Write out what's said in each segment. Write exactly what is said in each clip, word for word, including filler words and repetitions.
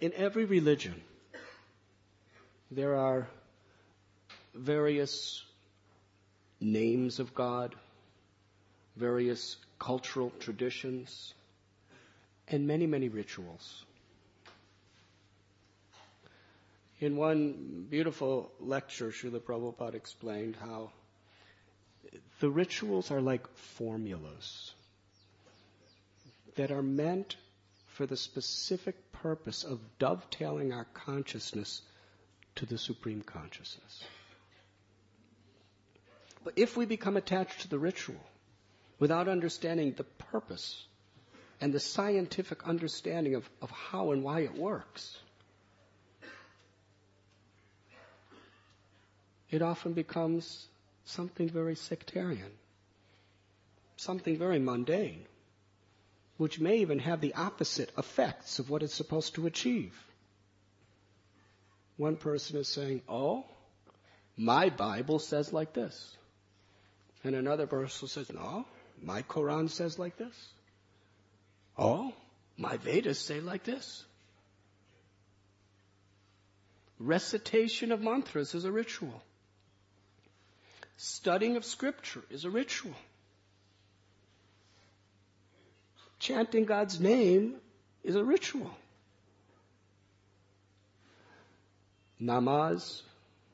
In every religion, there are various names of God, various cultural traditions, and many, many rituals. In one beautiful lecture, Srila Prabhupada explained how the rituals are like formulas that are meant for the specific purpose of dovetailing our consciousness to the Supreme Consciousness. But if we become attached to the ritual without understanding the purpose and the scientific understanding of, of how and why it works, it often becomes something very sectarian, something very mundane, which may even have the opposite effects of what it's supposed to achieve. One person is saying, oh, my Bible says like this. And another person says, no, my Quran says like this. Oh, my Vedas say like this. Recitation of mantras is a ritual. Studying of scripture is a ritual. Chanting God's name is a ritual. Namaz,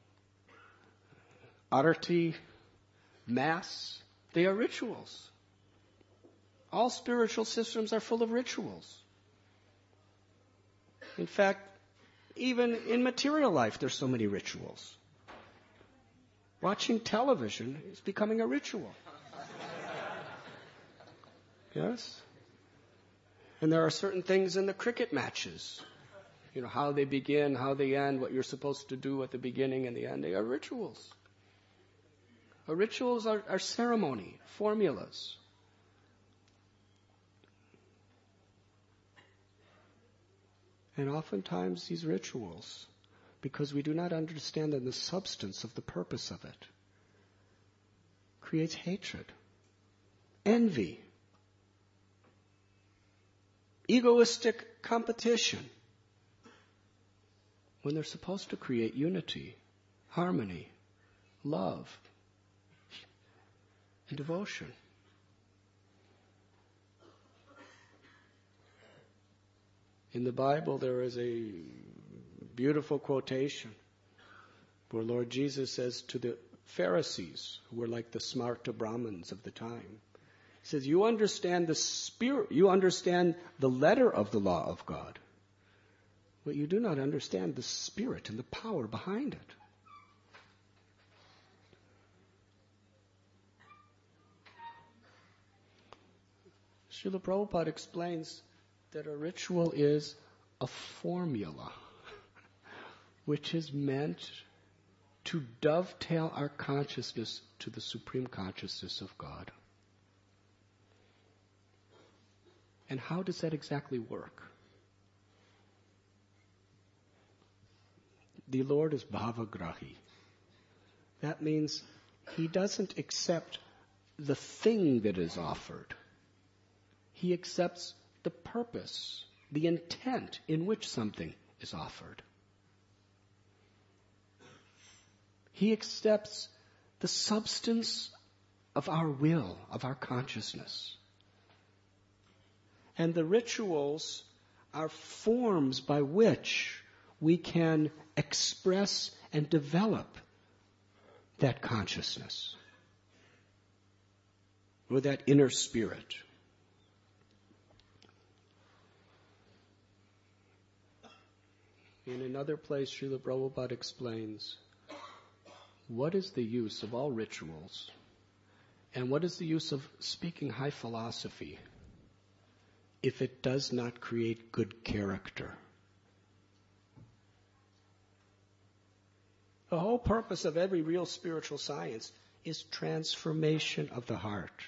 arati, mass, they are rituals. All spiritual systems are full of rituals. In fact, even in material life, there's so many rituals. Watching television is becoming a ritual. Yes? And there are certain things in the cricket matches. You know, how they begin, how they end, what you're supposed to do at the beginning and the end. They are rituals. Our rituals are, are ceremony, formulas. And oftentimes these rituals, because we do not understand the substance of the purpose of it, creates hatred, envy, egoistic competition, when they're supposed to create unity, harmony, love, and devotion. In the Bible, there is a beautiful quotation where Lord Jesus says to the Pharisees, who were like the smarta Brahmins of the time, He says, you understand the spirit, you understand the letter of the law of God, but you do not understand the spirit and the power behind it. Srila Prabhupada explains that a ritual is a formula which is meant to dovetail our consciousness to the Supreme Consciousness of God. And how does that exactly work? The Lord is bhavagrahi. That means He doesn't accept the thing that is offered. He accepts the purpose, the intent in which something is offered. He accepts the substance of our will, of our consciousness. And the rituals are forms by which we can express and develop that consciousness, or that inner spirit. In another place, Srila Prabhupada explains, what is the use of all rituals, and what is the use of speaking high philosophy if it does not create good character? The whole purpose of every real spiritual science is transformation of the heart.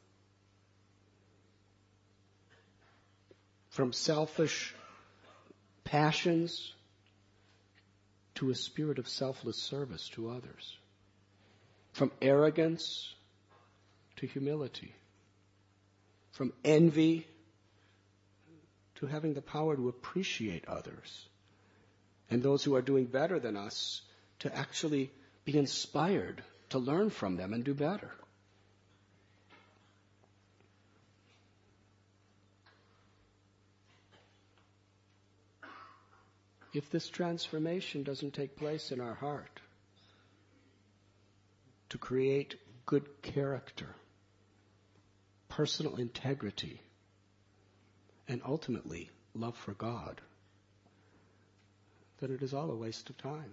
From selfish passions to a spirit of selfless service to others. From arrogance to humility. From envy to having the power to appreciate others. And those who are doing better than us, to actually be inspired to learn from them and do better. If this transformation doesn't take place in our heart, to create good character, personal integrity, and ultimately love for God, then it is all a waste of time.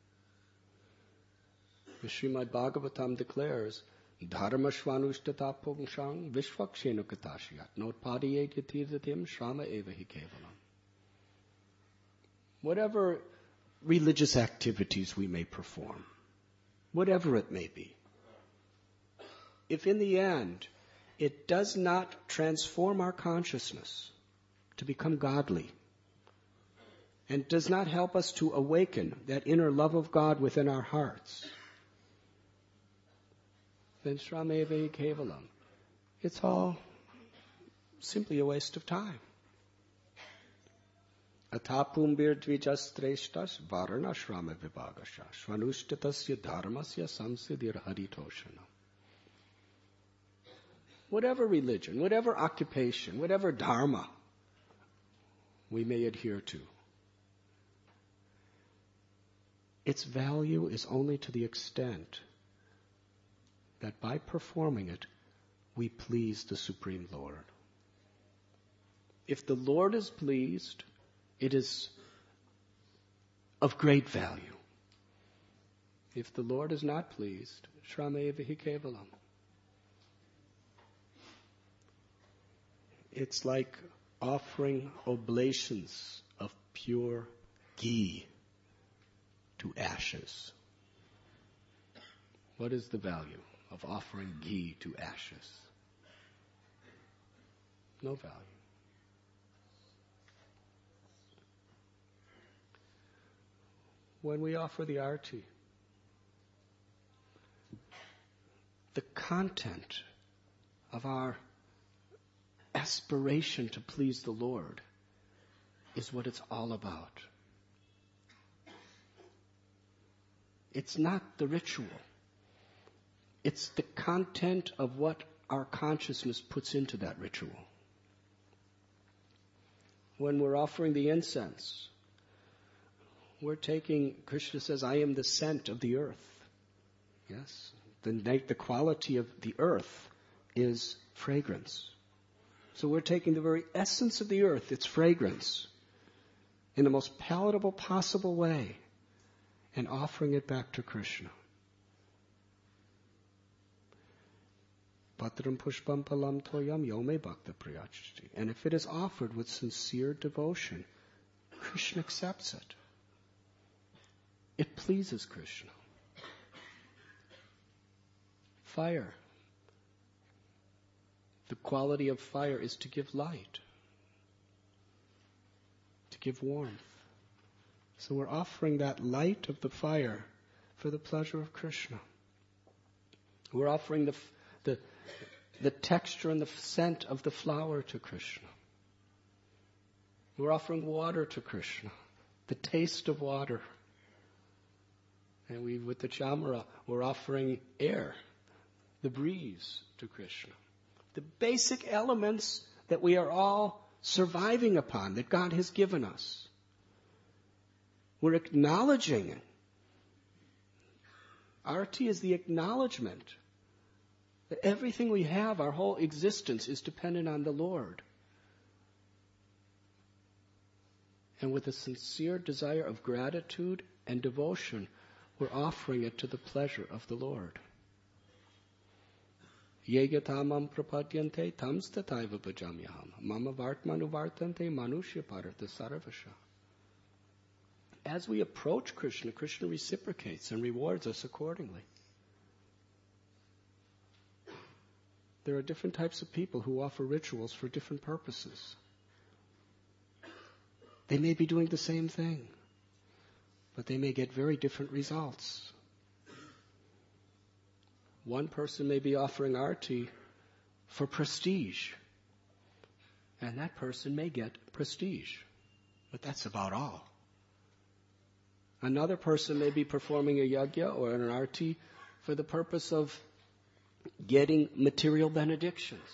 The Srimad Bhagavatam declares, Dharma shvanushtata pungshang vishvakshenu katashiyat notpadiyet yatirdatim shrama eva hi kevalam. Whatever religious activities we may perform, whatever it may be, if in the end it does not transform our consciousness to become godly, and does not help us to awaken that inner love of God within our hearts, then Shrameva Kevalam, it's all simply a waste of time. Atapumbir dvijastreshtas varana shrama vibhagasha shvanushtatasya dharmasya samsidir haritoshana. Whatever religion, whatever occupation, whatever dharma we may adhere to, its value is only to the extent that by performing it, we please the Supreme Lord. If the Lord is pleased, it is of great value. If the Lord is not pleased, Shrameva hi kevalam. It's like offering oblations of pure ghee to ashes. What is the value of offering ghee to ashes? No value. When we offer the arti, the content of our aspiration to please the Lord is what it's all about. It's not the ritual. It's the content of what our consciousness puts into that ritual. When we're offering the incense, we're taking, Krishna says, I am the scent of the earth. Yes? The, the quality of the earth is fragrance. So we're taking the very essence of the earth, its fragrance, in the most palatable possible way, and offering it back to Krishna. Patram pushpam palam toyam yome bhakta priyachati. And if it is offered with sincere devotion, Krishna accepts it. It pleases Krishna. Fire. The quality of fire is to give light, to give warmth. So we're offering that light of the fire for the pleasure of Krishna. We're offering the the the texture and the scent of the flower to Krishna. We're offering water to Krishna, the taste of water. And we, with the chamara, we're offering air, the breeze to Krishna. The basic elements that we are all surviving upon, that God has given us. We're acknowledging it. Arti is the acknowledgement that everything we have, our whole existence, is dependent on the Lord. And with a sincere desire of gratitude and devotion, we're offering it to the pleasure of the Lord. Yegatamam prapadyante tamstataiva bhajamyaham mama vartmanu vartante manushya parartha sarvasha. As we approach Krishna, Krishna reciprocates and rewards us accordingly. There are different types of people who offer rituals for different purposes. They may be doing the same thing, but they may get very different results. One person may be offering arti for prestige, and that person may get prestige. But that's about all. Another person may be performing a yajna or an arti for the purpose of getting material benedictions.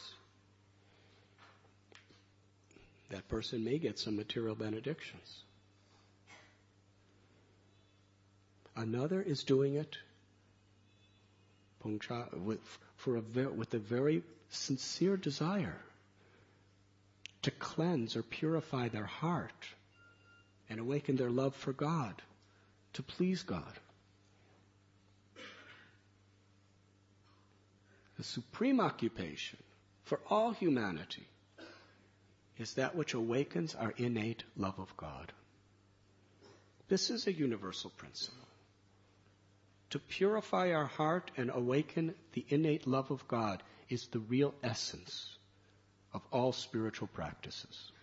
That person may get some material benedictions. Another is doing it with, for a, with a very sincere desire to cleanse or purify their heart and awaken their love for God, to please God. The supreme occupation for all humanity is that which awakens our innate love of God. This is a universal principle. To purify our heart and awaken the innate love of God is the real essence of all spiritual practices.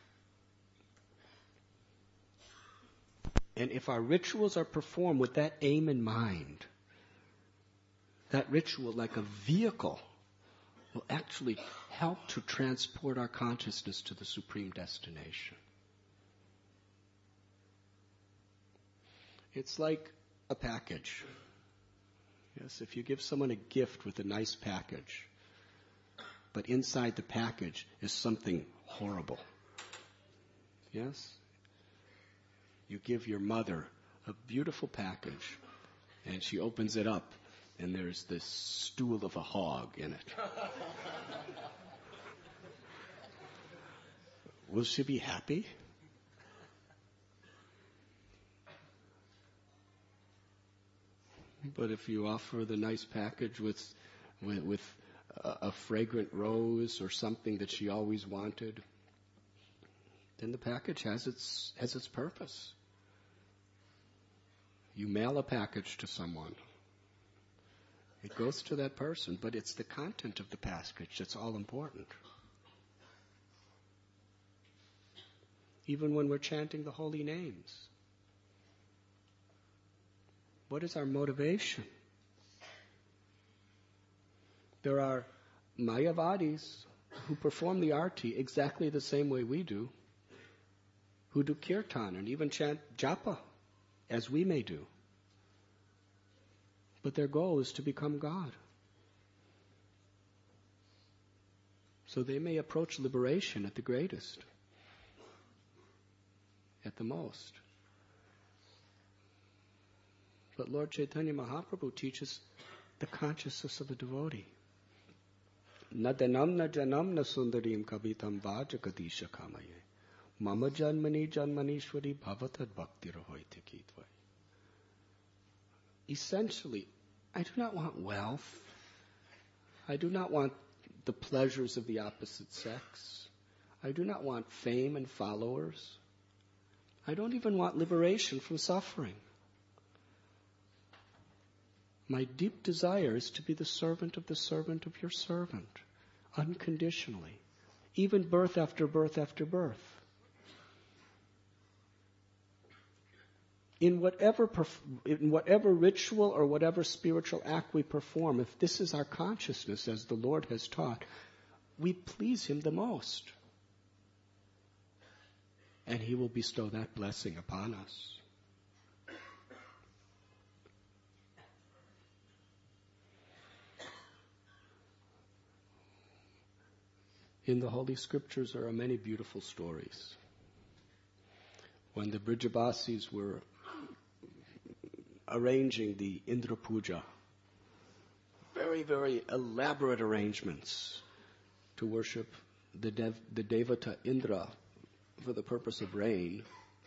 And if our rituals are performed with that aim in mind, that ritual, like a vehicle, will actually help to transport our consciousness to the supreme destination. It's like a package. Yes, if you give someone a gift with a nice package, but inside the package is something horrible. Yes? You give your mother a beautiful package, and she opens it up, and there's this stool of a hog in it. Will she be happy? But if you offer the nice package with, with, with a, a fragrant rose or something that she always wanted, then the package has its has its purpose. You mail a package to someone. It goes to that person, but it's the content of the package that's all important. Even when we're chanting the holy names, what is our motivation? There are Mayavadis who perform the arti exactly the same way we do, who do kirtan and even chant japa as we may do. But their goal is to become God. So they may approach liberation at the greatest, at the most. But Lord Chaitanya Mahaprabhu teaches the consciousness of a devotee. Na danam na janam na sundarim kavitam vajakadisha kamaye. Mama janmani janmanishwari bhavatad bhakti rahoite kitvai. Essentially, I do not want wealth. I do not want the pleasures of the opposite sex. I do not want fame and followers. I don't even want liberation from suffering. My deep desire is to be the servant of the servant of your servant, unconditionally, even birth after birth after birth. In whatever perf- in whatever ritual or whatever spiritual act we perform, if this is our consciousness as the Lord has taught, we please Him the most. And He will bestow that blessing upon us. In the Holy Scriptures there are many beautiful stories. When the Brijabasis were arranging the Indra Puja, very, very elaborate arrangements to worship the, dev, the Devata Indra for the purpose of rain.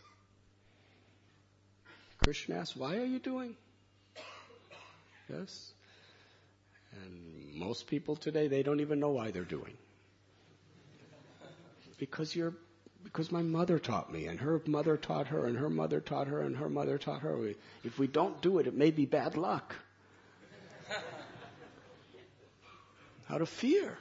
Krishna asked, why are you doing? Yes? And most people today, they don't even know why they're doing. Because you're Because my mother taught me, and her mother taught her, and her mother taught her, and her mother taught her. If we don't do it, it may be bad luck. Out of fear.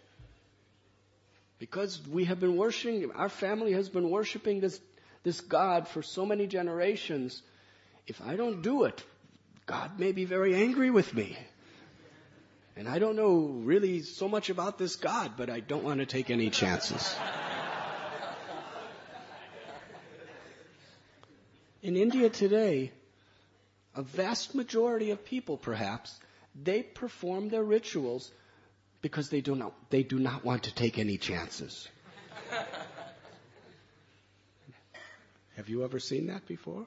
Because we have been worshiping, our family has been worshiping this, this God for so many generations. If I don't do it, God may be very angry with me. And I don't know really so much about this God, but I don't want to take any chances. In India today, a vast majority of people, perhaps, they perform their rituals because they do not, they do not want to take any chances. Have you ever seen that before?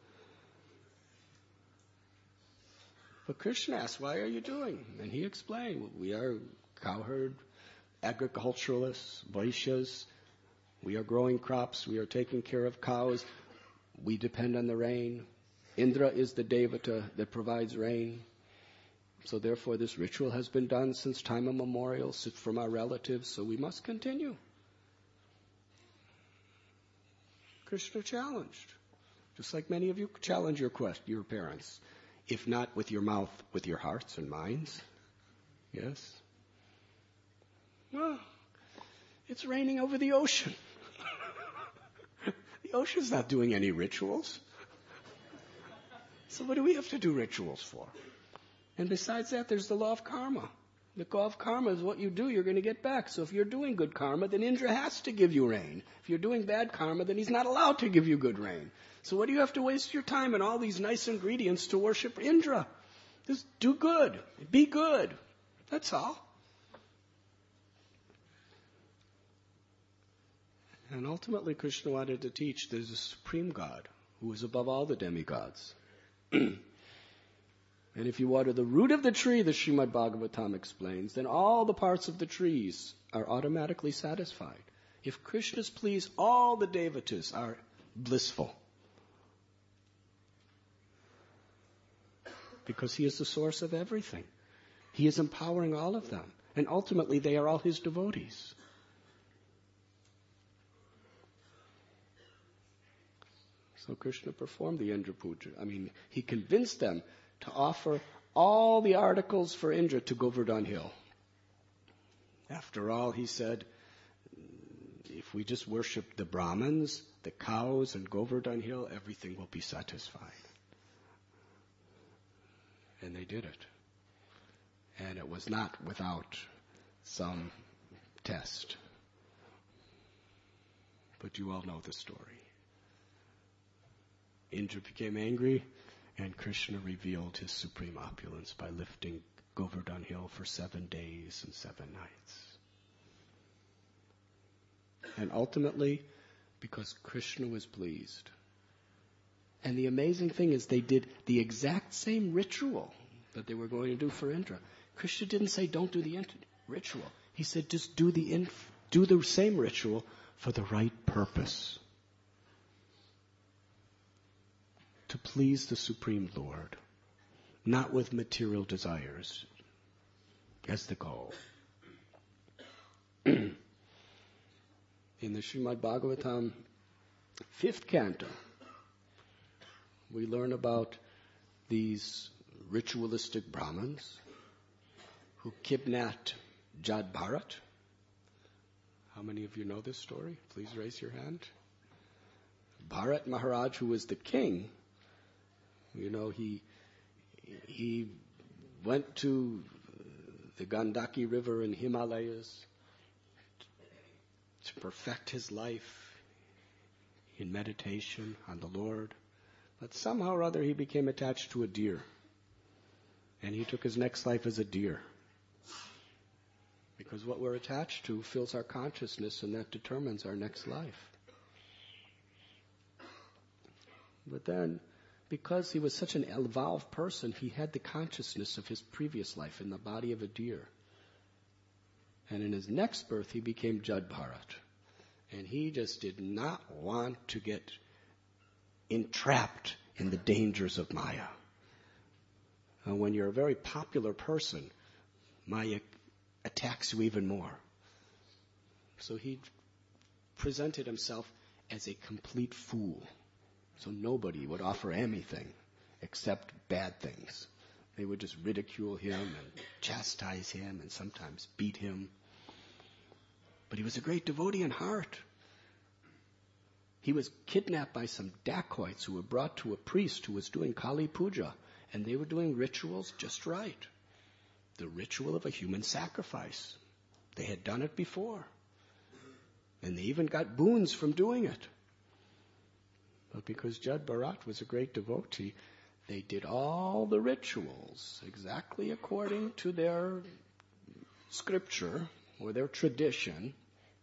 But Krishna asked, why are you doing? And he explained, we are cowherd, agriculturalists, Vaishyas. We are growing crops. We are taking care of cows. We depend on the rain. Indra is the devata that provides rain. So therefore this ritual has been done since time immemorial from our relatives, so we must continue. Krishna challenged, just like many of you challenge your quest, your parents, if not with your mouth, with your hearts and minds. Yes? Well, it's raining over the ocean. The ocean's not doing any rituals. So what do we have to do rituals for? And besides that, there's the law of karma. The law of karma is what you do, you're going to get back. So if you're doing good karma, then Indra has to give you rain. If you're doing bad karma, then he's not allowed to give you good rain. So what do you have to waste your time and all these nice ingredients to worship Indra? Just do good. Be good. That's all. And ultimately, Krishna wanted to teach there's a supreme God who is above all the demigods. And if you water the root of the tree, the Srimad Bhagavatam explains, then all the parts of the trees are automatically satisfied. If Krishna's pleased, all the devatas are blissful. Because he is the source of everything. He is empowering all of them. And ultimately, they are all his devotees. So Krishna performed the Indra Puja. I mean, he convinced them to offer all the articles for Indra to Govardhan Hill. After all, he said, if we just worship the Brahmins, the cows, and Govardhan Hill, everything will be satisfied. And they did it. And it was not without some test. But you all know the story. Indra became angry, and Krishna revealed his supreme opulence by lifting Govardhan Hill for seven days and seven nights. And ultimately, because Krishna was pleased. And the amazing thing is they did the exact same ritual that they were going to do for Indra. Krishna didn't say, don't do the ritual. He said, just do the, inf- do the same ritual for the right purpose. To please the Supreme Lord, not with material desires as the goal. In the Srimad Bhagavatam, fifth canto, we learn about these ritualistic Brahmins who kidnapped Jad Bharat. How many of you know this story? Please raise your hand. Bharat Maharaj, who was the king, you know, he he went to the Gandaki River in Himalayas to perfect his life in meditation on the Lord. But somehow or other he became attached to a deer. And he took his next life as a deer. Because what we're attached to fills our consciousness, and that determines our next life. But then, because he was such an evolved person, he had the consciousness of his previous life in the body of a deer. And in his next birth, he became Jad Bharat. And he just did not want to get entrapped in the dangers of Maya. And when you're a very popular person, Maya attacks you even more. So he presented himself as a complete fool. So nobody would offer anything except bad things. They would just ridicule him and chastise him and sometimes beat him. But he was a great devotee in heart. He was kidnapped by some dacoits who were brought to a priest who was doing Kali Puja, and they were doing rituals just right. The ritual of a human sacrifice. They had done it before. And they even got boons from doing it. But because Jad Bharat was a great devotee, they did all the rituals exactly according to their scripture or their tradition.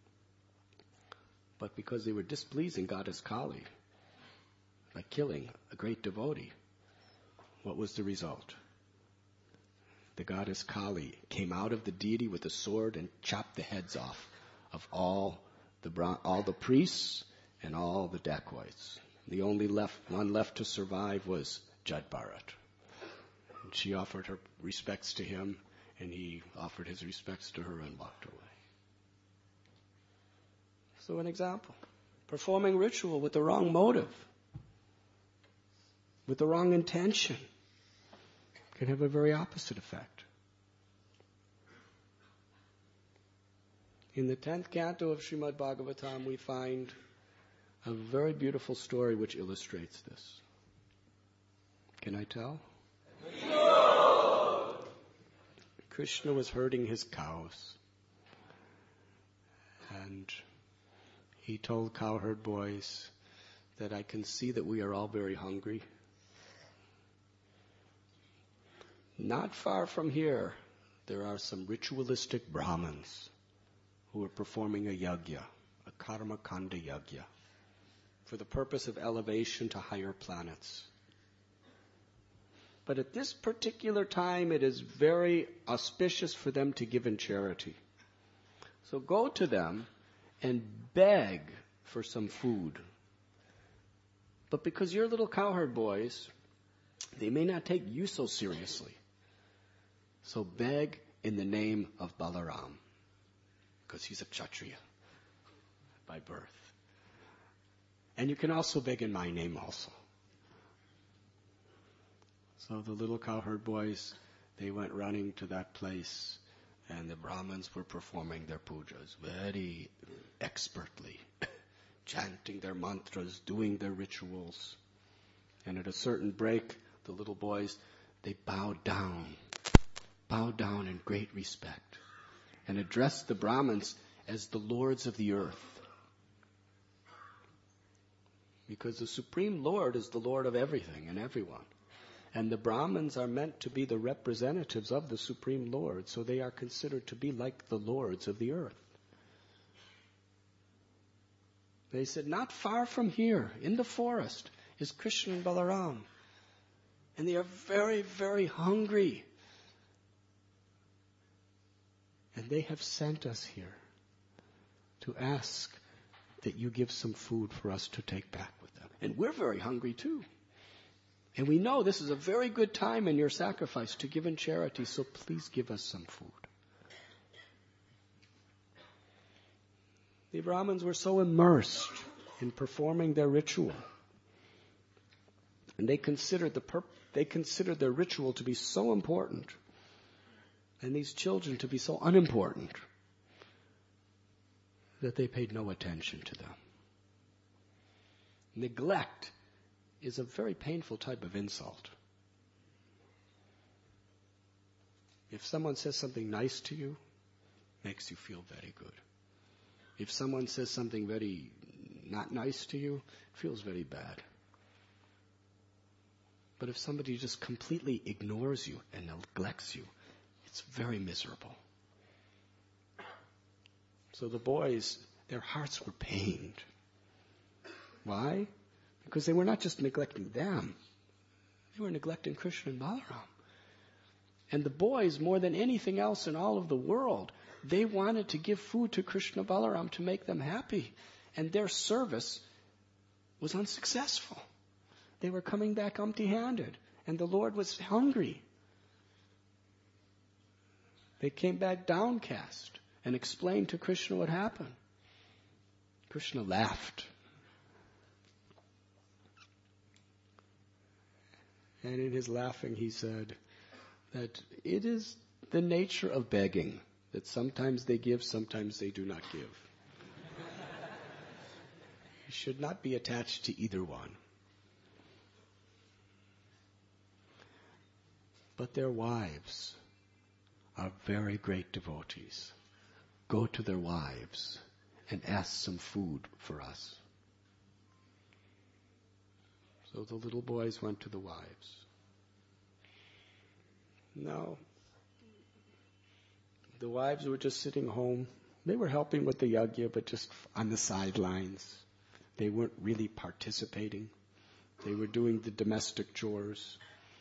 But because they were displeasing Goddess Kali by killing a great devotee, what was the result? The Goddess Kali came out of the deity with a sword and chopped the heads off of all the all the priests and all the dacoits. The only left one left to survive was Jad Bharat. And she offered her respects to him, and he offered his respects to her and walked away. So an example. Performing ritual with the wrong motive, with the wrong intention, can have a very opposite effect. In the tenth canto of Srimad Bhagavatam, we find a very beautiful story which illustrates this. Can I tell? No. Krishna was herding his cows, and he told cowherd boys that I can see that we are all very hungry. Not far from here, there are some ritualistic Brahmins who are performing a yajna, a karma kanda yajna, for the purpose of elevation to higher planets. But at this particular time, it is very auspicious for them to give in charity. So go to them and beg for some food. But because you're little cowherd boys, they may not take you so seriously. So beg in the name of Balaram, because he's a Kshatriya by birth. And you can also beg in my name also. So the little cowherd boys, they went running to that place, and the Brahmins were performing their pujas very expertly, chanting their mantras, doing their rituals. And at a certain break, the little boys, they bowed down, bowed down in great respect, and addressed the Brahmins as the lords of the earth. Because the Supreme Lord is the Lord of everything and everyone. And the Brahmins are meant to be the representatives of the Supreme Lord, so they are considered to be like the lords of the earth. They said, not far from here, in the forest, is Krishna and Balaram. And they are very, very hungry. And they have sent us here to ask that you give some food for us to take back with them. And we're very hungry too. And we know this is a very good time in your sacrifice to give in charity, so please give us some food. The Brahmins were so immersed in performing their ritual, and they considered the pur- they considered their ritual to be so important, and these children to be so unimportant, that they paid no attention to them. Neglect is a very painful type of insult. If someone says something nice to you, it makes you feel very good. If someone says something very not nice to you, it feels very bad. But if somebody just completely ignores you and neglects you, it's very miserable. So the boys, their hearts were pained. Why? Because they were not just neglecting them. They were neglecting Krishna and Balaram. And the boys, more than anything else in all of the world, they wanted to give food to Krishna and Balaram to make them happy. And their service was unsuccessful. They were coming back empty-handed. And the Lord was hungry. They came back downcast and explained to Krishna what happened. Krishna laughed. And in his laughing, he said that it is the nature of begging, that sometimes they give, sometimes they do not give. You should not be attached to either one. But their wives are very great devotees. Go to their wives and ask some food for us. So the little boys went to the wives. No. The wives were just sitting home. They were helping with the yajna, but just on the sidelines. They weren't really participating. They were doing the domestic chores.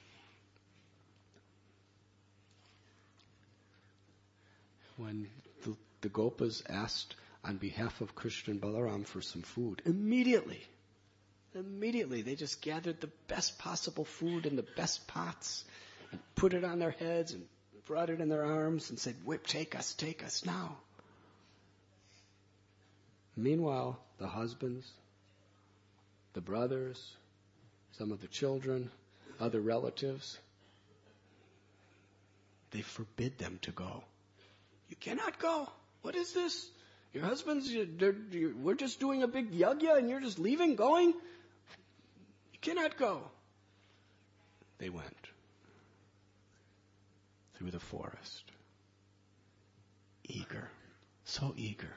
When the, the Gopas asked on behalf of Krishna and Balaram for some food, immediately, immediately they just gathered the best possible food in the best pots and put it on their heads and brought it in their arms and said, "Whip, take us, take us now." Meanwhile, the husbands, the brothers, some of the children, other relatives, they forbid them to go. You cannot go. What is this? Your husbands, they're, you're, we're just doing a big yajna and you're just leaving, going? You cannot go. They went through the forest. Eager. So eager.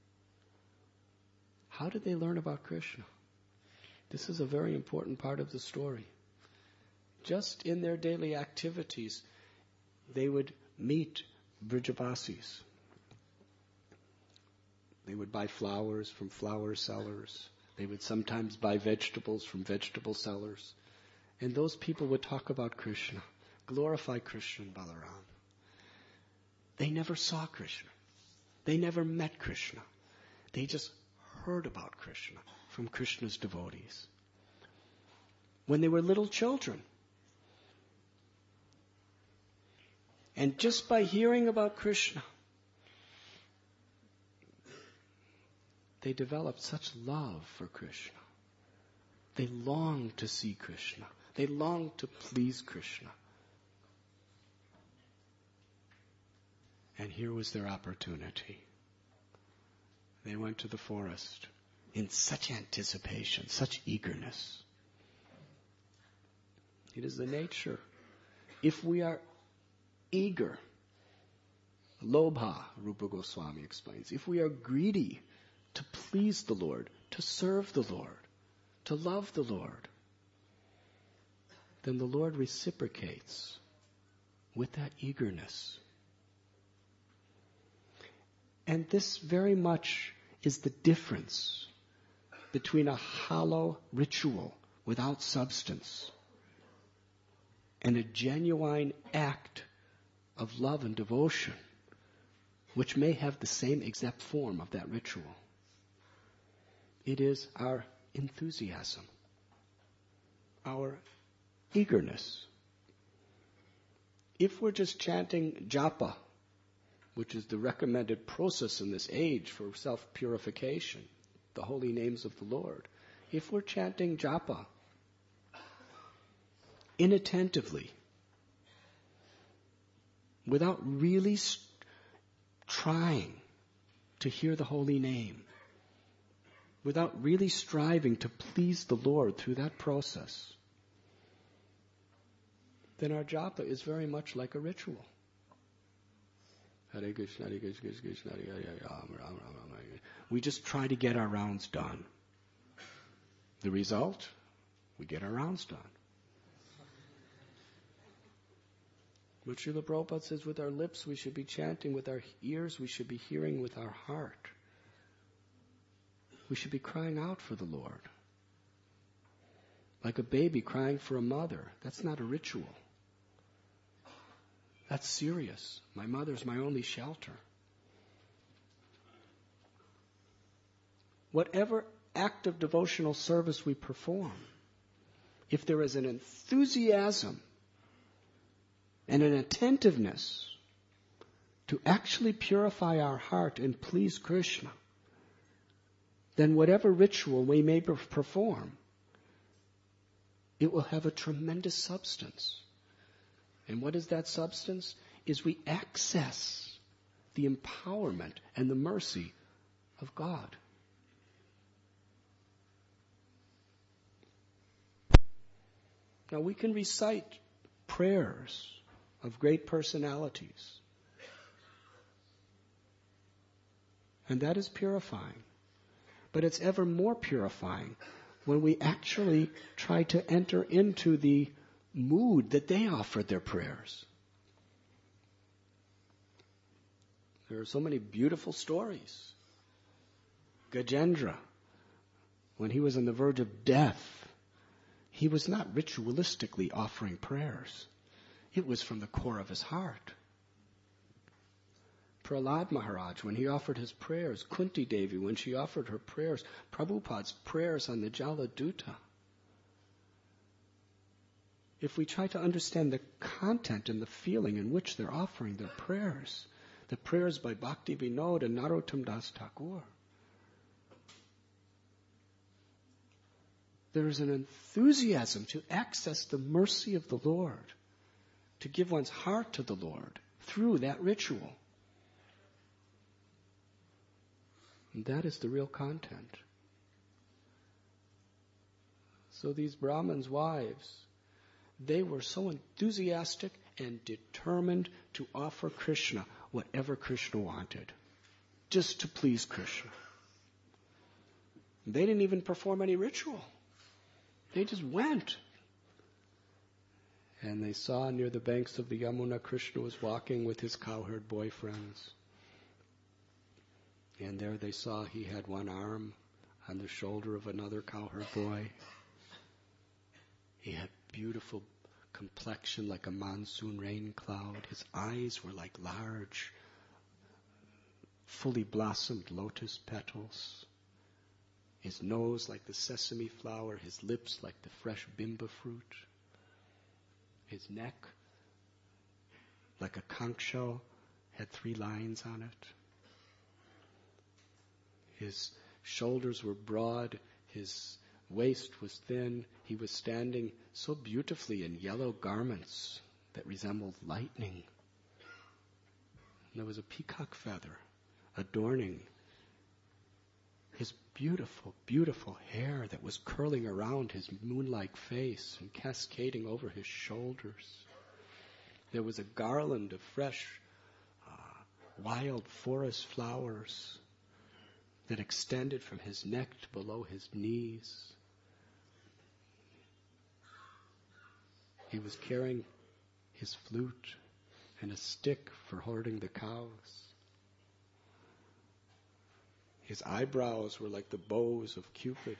How did they learn about Krishna? This is a very important part of the story. Just in their daily activities, they would meet Brijavasis. They would buy flowers from flower sellers. They would sometimes buy vegetables from vegetable sellers. And those people would talk about Krishna, glorify Krishna and Balaram. They never saw Krishna. They never met Krishna. They just heard about Krishna from Krishna's devotees. When they were little children, and just by hearing about Krishna, they developed such love for Krishna. They longed to see Krishna. They longed to please Krishna. And here was their opportunity. They went to the forest in such anticipation, such eagerness. It is the nature. If we are eager, lobha, Rupa Goswami explains, if we are greedy to please the Lord, to serve the Lord, to love the Lord, then the Lord reciprocates with that eagerness. And this very much is the difference between a hollow ritual without substance and a genuine act of love and devotion, which may have the same exact form of that ritual. It is our enthusiasm, our eagerness. If we're just chanting japa, which is the recommended process in this age for self-purification, the holy names of the Lord, if we're chanting japa inattentively, without really st- trying to hear the holy name, without really striving to please the Lord through that process, then our japa is very much like a ritual. Hare Krishna, Hare Krishna, Krishna, Hare Hare, Ram, Ram, Ram, Ram. We just try to get our rounds done. The result? We get our rounds done. But Srila Prabhupada says with our lips we should be chanting, with our ears we should be hearing, with our heart we should be crying out for the Lord. Like a baby crying for a mother. That's not a ritual. That's serious. My mother's my only shelter. Whatever act of devotional service we perform, if there is an enthusiasm and an attentiveness to actually purify our heart and please Krishna, then whatever ritual we may perform, it will have a tremendous substance. And what is that substance? Is we access the empowerment and the mercy of God. Now we can recite prayers of great personalities. And that is purifying. But it's ever more purifying when we actually try to enter into the mood that they offered their prayers. There are so many beautiful stories. Gajendra, when he was on the verge of death, he was not ritualistically offering prayers. It was from the core of his heart. Prahlad Maharaj, when he offered his prayers, Kunti Devi, when she offered her prayers, Prabhupada's prayers on the Jaladuta. If we try to understand the content and the feeling in which they're offering their prayers, the prayers by Bhakti Vinod and Narottam Das Thakur, there is an enthusiasm to access the mercy of the Lord, to give one's heart to the Lord through that ritual. And that is the real content. So these Brahmins' wives, they were so enthusiastic and determined to offer Krishna whatever Krishna wanted, just to please Krishna. They didn't even perform any ritual. They just went. And they saw near the banks of the Yamuna, Krishna was walking with his cowherd boyfriends. And there they saw he had one arm on the shoulder of another cowherd boy. He had beautiful complexion like a monsoon rain cloud. His eyes were like large, fully blossomed lotus petals. His nose like the sesame flower. His lips like the fresh bimba fruit. His neck like a conch shell had three lines on it. His shoulders were broad, his waist was thin. He was standing so beautifully in yellow garments that resembled lightning. And there was a peacock feather adorning his beautiful, beautiful hair that was curling around his moon-like face and cascading over his shoulders. There was a garland of fresh, uh, wild forest flowers that extended from his neck to below his knees. He was carrying his flute and a stick for herding the cows. His eyebrows were like the bows of Cupid.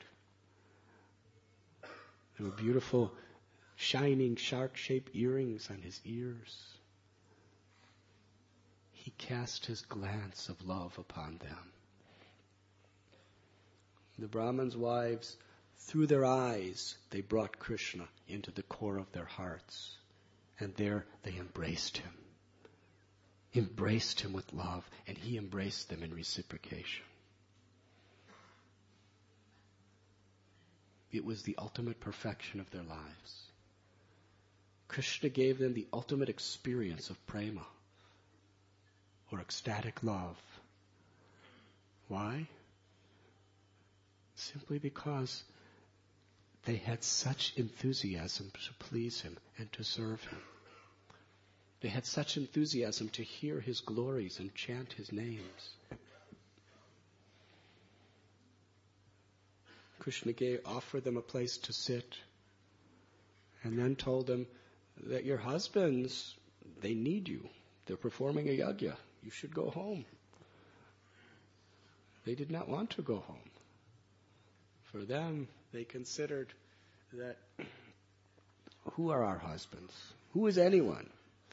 There were beautiful, shining, shark-shaped earrings on his ears. He cast his glance of love upon them. The Brahmins' wives, through their eyes, they brought Krishna into the core of their hearts. And there they embraced him. Embraced him with love, and he embraced them in reciprocation. It was the ultimate perfection of their lives. Krishna gave them the ultimate experience of prema, or ecstatic love. Why? Simply because they had such enthusiasm to please him and to serve him. They had such enthusiasm to hear his glories and chant his names. Krishna gave, offered them a place to sit, and then told them that your husbands, they need you. They're performing a yajna. You should go home. They did not want to go home. For them, they considered that, who are our husbands? Who is anyone?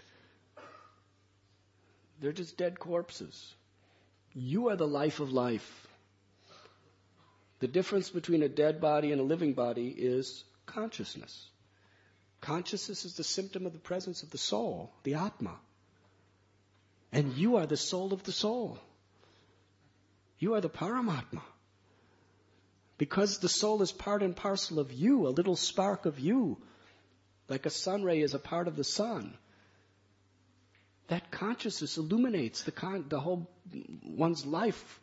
They're just dead corpses. You are the life of life. The difference between a dead body and a living body is consciousness. Consciousness is the symptom of the presence of the soul, the Atma. And you are the soul of the soul. You are the Paramatma. Because the soul is part and parcel of you, a little spark of you, like a sun ray is a part of the sun. That consciousness illuminates the, con- the whole one's life.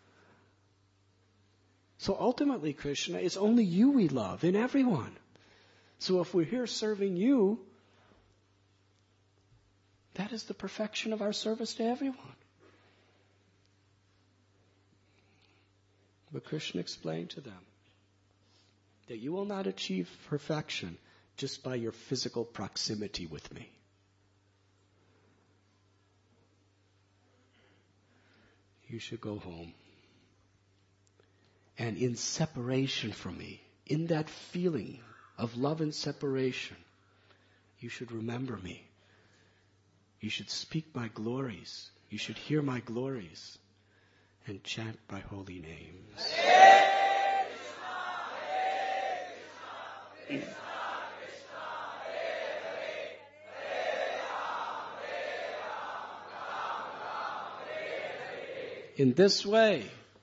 So ultimately, Krishna, it's only you we love in everyone. So if we're here serving you, that is the perfection of our service to everyone. But Krishna explained to them that you will not achieve perfection just by your physical proximity with me. You should go home. And in separation from me, in that feeling of love and separation, you should remember me. You should speak my glories. You should hear my glories and chant my holy names. In this way,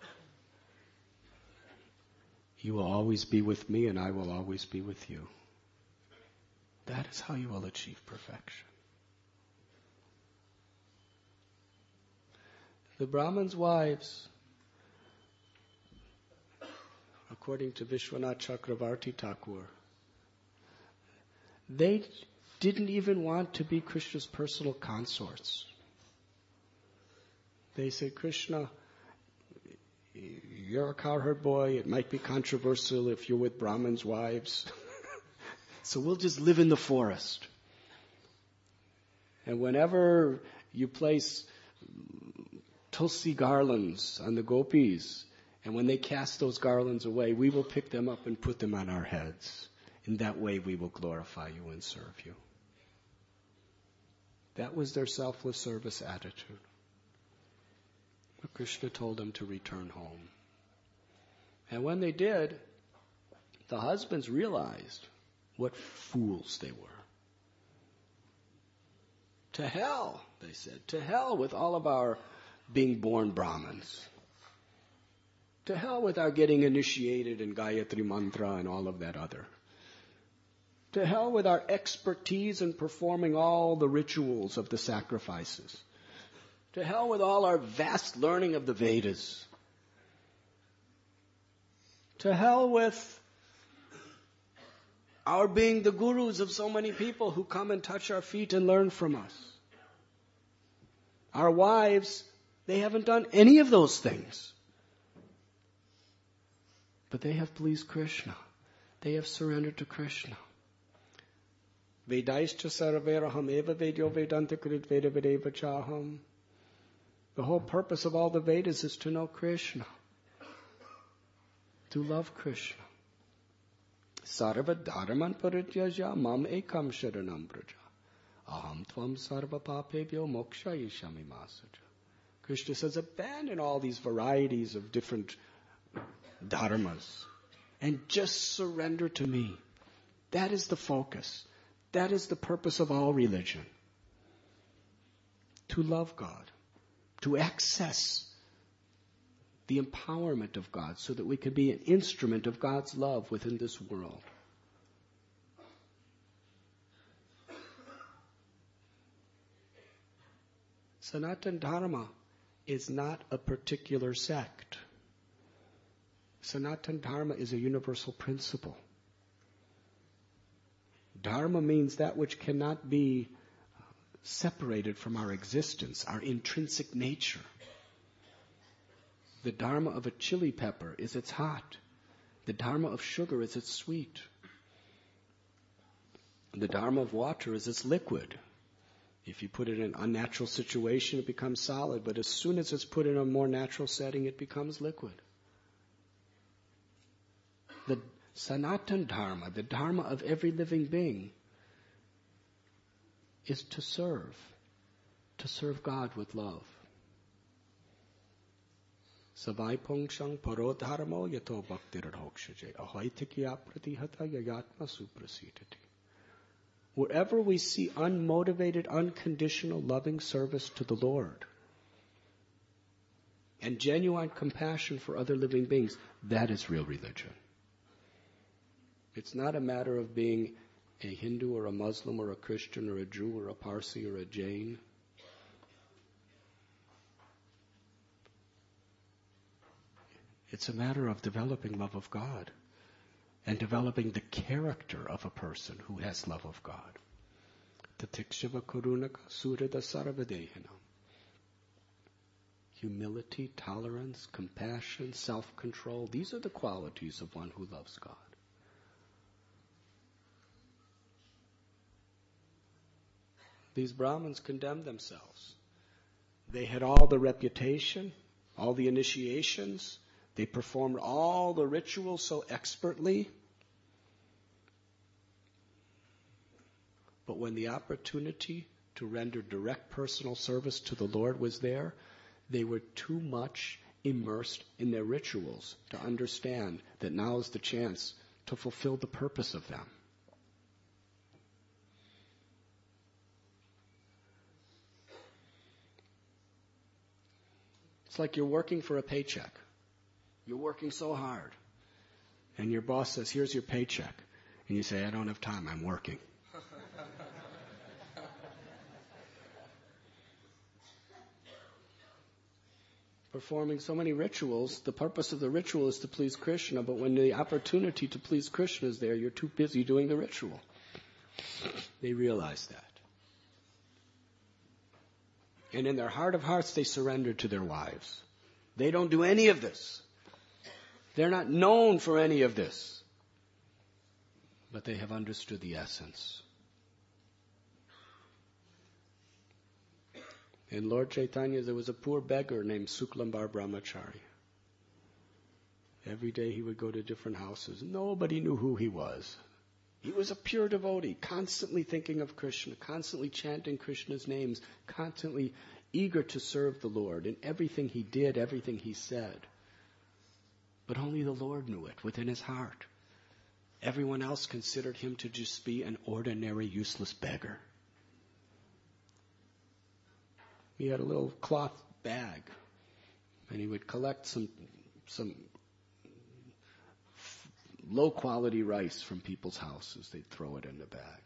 you will always be with me and I will always be with you. That is how you will achieve perfection. The Brahmins' wives, according to Vishwanath Chakravarti Thakur, they didn't even want to be Krishna's personal consorts. They said, Krishna, you're a cowherd boy. It might be controversial if you're with Brahmins' wives. So we'll just live in the forest. And whenever you place tulsi garlands on the gopis, and when they cast those garlands away, we will pick them up and put them on our heads. In that way we will glorify you and serve you. That was their selfless service attitude. But Krishna told them to return home. And when they did, the husbands realized what fools they were. To hell, they said, to hell with all of our being born Brahmins. To hell with our getting initiated in Gayatri Mantra and all of that other. To hell with our expertise in performing all the rituals of the sacrifices. To hell with all our vast learning of the Vedas. To hell with our being the gurus of so many people who come and touch our feet and learn from us. Our wives, they haven't done any of those things. But they have pleased Krishna. They have surrendered to Krishna. Vedaischa sarveraham eva vedyo vedanta krit veda vedeva chaham. The whole purpose of all the Vedas is to know Krishna. To love Krishna. Sarva dharman parityaja mam ekam sharanam braja. Aham tvam sarva papebhyo mokshayishami masaja. Krishna says, abandon all these varieties of different dharmas and just surrender to me. That is the focus. That is the purpose of all religion. To love God. To access the empowerment of God so that we can be an instrument of God's love within this world. Sanatana Dharma is not a particular sect. Sanatana Dharma is a universal principle. Dharma means that which cannot be separated from our existence, our intrinsic nature. The dharma of a chili pepper is it's hot. The dharma of sugar is it's sweet. The dharma of water is it's liquid. If you put it in an unnatural situation, it becomes solid. But as soon as it's put in a more natural setting, it becomes liquid. The Sanatana Dharma, the Dharma of every living being, is to serve. To serve God with love. Savai pongshang parodharmo yato bhaktiradhokshaje ahaitikya pratihata yayatma suprasitati. Wherever we see unmotivated, unconditional, loving service to the Lord and genuine compassion for other living beings, that is real religion. It's not a matter of being a Hindu or a Muslim or a Christian or a Jew or a Parsi or a Jain. It's a matter of developing love of God and developing the character of a person who has love of God. Tatikshava karunaka surada sarvadehana. Humility, tolerance, compassion, self-control. These are the qualities of one who loves God. These Brahmins condemned themselves. They had all the reputation, all the initiations. They performed all the rituals so expertly. But when the opportunity to render direct personal service to the Lord was there, they were too much immersed in their rituals to understand that now is the chance to fulfill the purpose of them. It's like you're working for a paycheck. You're working so hard. And your boss says, here's your paycheck. And you say, I don't have time, I'm working. Performing so many rituals, the purpose of the ritual is to please Krishna, but when the opportunity to please Krishna is there, you're too busy doing the ritual. They realize that. And in their heart of hearts, they surrender to their wives. They don't do any of this. They're not known for any of this. But they have understood the essence. In Lord Chaitanya, there was a poor beggar named Suklambar Brahmachari. Every day he would go to different houses. Nobody knew who he was. He was a pure devotee, constantly thinking of Krishna, constantly chanting Krishna's names, constantly eager to serve the Lord in everything he did, everything he said. But only the Lord knew it within his heart. Everyone else considered him to just be an ordinary, useless beggar. He had a little cloth bag, and he would collect some some low-quality rice from people's houses. They'd throw it in the bag.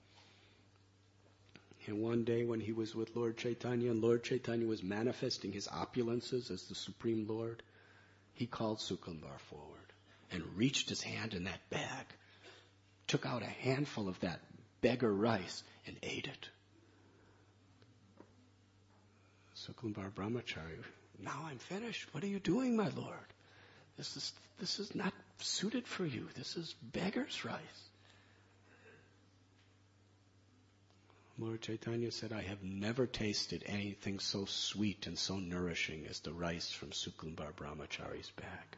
And one day when he was with Lord Chaitanya, and Lord Chaitanya was manifesting his opulences as the Supreme Lord, he called Suklambar forward and reached his hand in that bag, took out a handful of that beggar rice and ate it. Suklambar Brahmachari, now I'm finished. What are you doing, my Lord? This is this is not suited for you. This is beggar's rice. Lord Chaitanya said, I have never tasted anything so sweet and so nourishing as the rice from Suklambar Brahmachari's bag.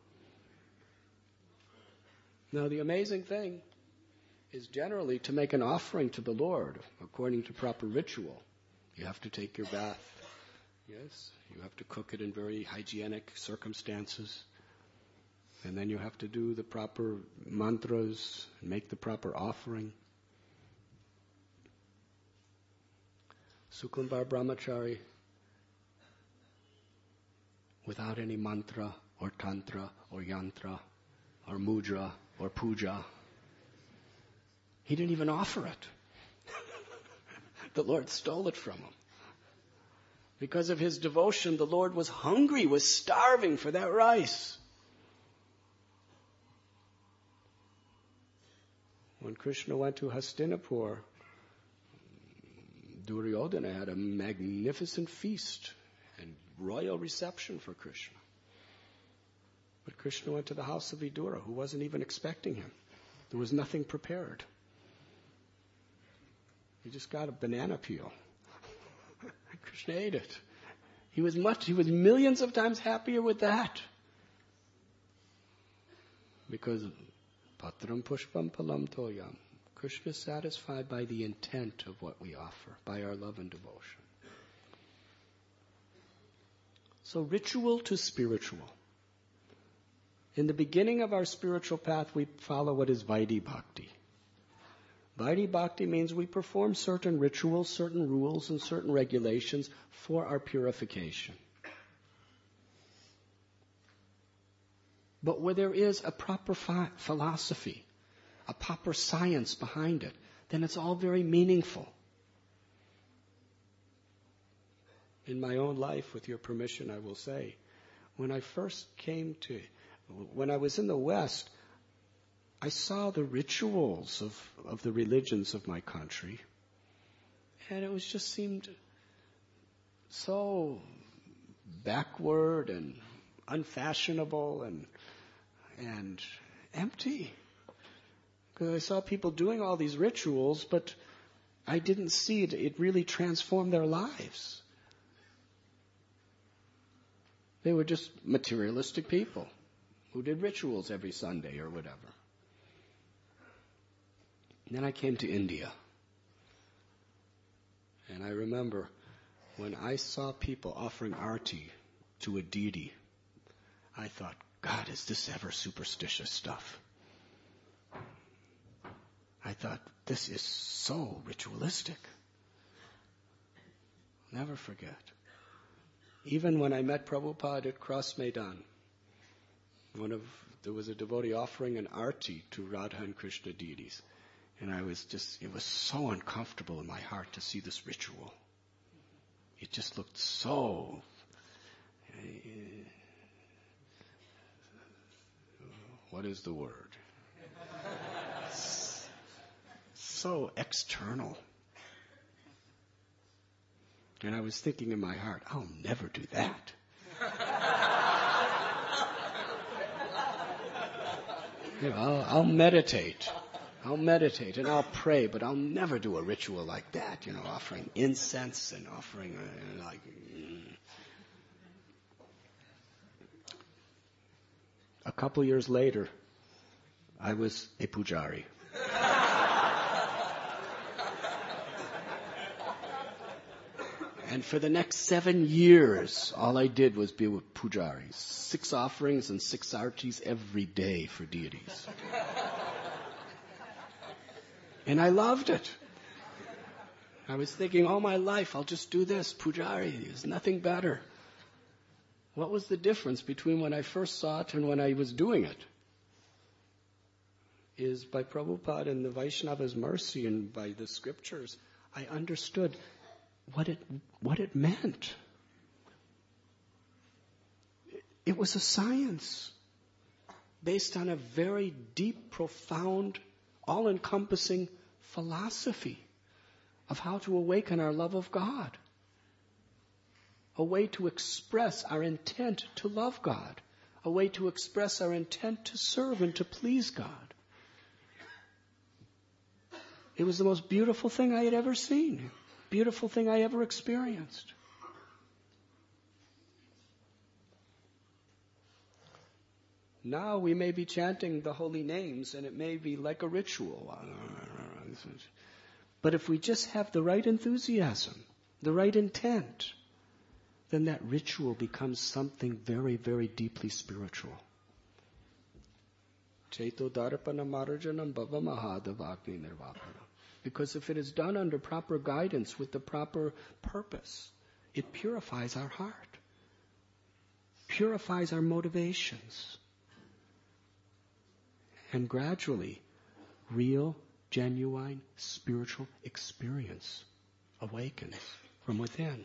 Now the amazing thing is generally to make an offering to the Lord according to proper ritual. You have to take your bath. Yes, you have to cook it in very hygienic circumstances. And then you have to do the proper mantras and make the proper offering. Suklambar Brahmachari, without any mantra or tantra or yantra or mudra or puja, he didn't even offer it. The Lord stole it from him. Because of his devotion, the Lord was hungry, was starving for that rice. When Krishna went to Hastinapur, Duryodhana had a magnificent feast and royal reception for Krishna. But Krishna went to the house of Vidura, who wasn't even expecting him. There was nothing prepared. He just got a banana peel. Krishna ate it. He was much, he was millions of times happier with that. Because patram pushpam palam toyam. Krishna is satisfied by the intent of what we offer, by our love and devotion. So ritual to spiritual. In the beginning of our spiritual path, we follow what is Vaidhi Bhakti. Vaidhi Bhakti means we perform certain rituals, certain rules, and certain regulations for our purification. But where there is a proper phi- philosophy, a proper science behind it, then it's all very meaningful. In my own life, with your permission, I will say, when I first came to, when I was in the West, I saw the rituals of, of the religions of my country, and it was just seemed so backward and unfashionable and and empty. Because I saw people doing all these rituals, but I didn't see it. It really transformed their lives. They were just materialistic people who did rituals every Sunday or whatever. And then I came to India. And I remember when I saw people offering arti to a deity, I thought, God, is this ever superstitious stuff? I thought, this is so ritualistic. I'll never forget. Even when I met Prabhupada at Cross Maidan, one of there was a devotee offering an arti to Radha and Krishna deities. And I was just, it was so uncomfortable in my heart to see this ritual. It just looked so, uh, what is the word? So external. And I was thinking in my heart, I'll never do that. You know, I'll, I'll meditate. I'll meditate and I'll pray, but I'll never do a ritual like that, you know, offering incense and offering, uh, like... Mm. A couple years later, I was a pujari. And for the next seven years, all I did was be with pujaris. Six offerings and six artis every day for deities. And I loved it. I was thinking, all my life, I'll just do this. Pujari, there's nothing better. What was the difference between when I first saw it and when I was doing it? Is by Prabhupada and the Vaishnava's mercy and by the scriptures, I understood what it what it meant. It was a science based on a very deep, profound, all-encompassing philosophy of how to awaken our love of God. A way to express our intent to love God. A way to express our intent to serve and to please God. It was the most beautiful thing I had ever seen. Beautiful thing I ever experienced. Now we may be chanting the holy names and it may be like a ritual. But if we just have the right enthusiasm, the right intent, then that ritual becomes something very, very deeply spiritual. Chaito darpana marajanam bhava mahadavagni nirvapana. Because if it is done under proper guidance with the proper purpose, it purifies our heart, purifies our motivations, and gradually, real, genuine, spiritual experience awakens from within.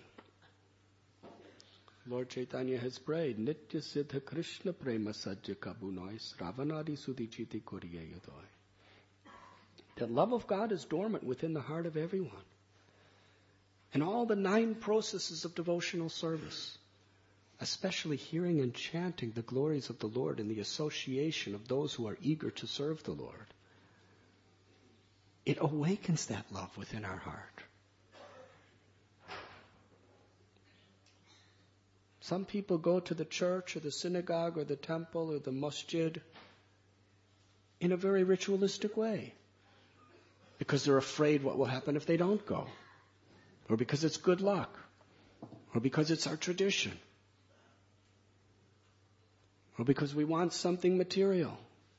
Lord Chaitanya has prayed, Nitya Siddha Krishna Prema Sajja Kabunoi Sravanadi Sudichiti Kuriya Yudoi. The love of God is dormant within the heart of everyone. And all the nine processes of devotional service, especially hearing and chanting the glories of the Lord and the association of those who are eager to serve the Lord, it awakens that love within our heart. Some people go to the church or the synagogue or the temple or the masjid in a very ritualistic way because they're afraid what will happen if they don't go, or because it's good luck, or because it's our tradition, or because we want something material.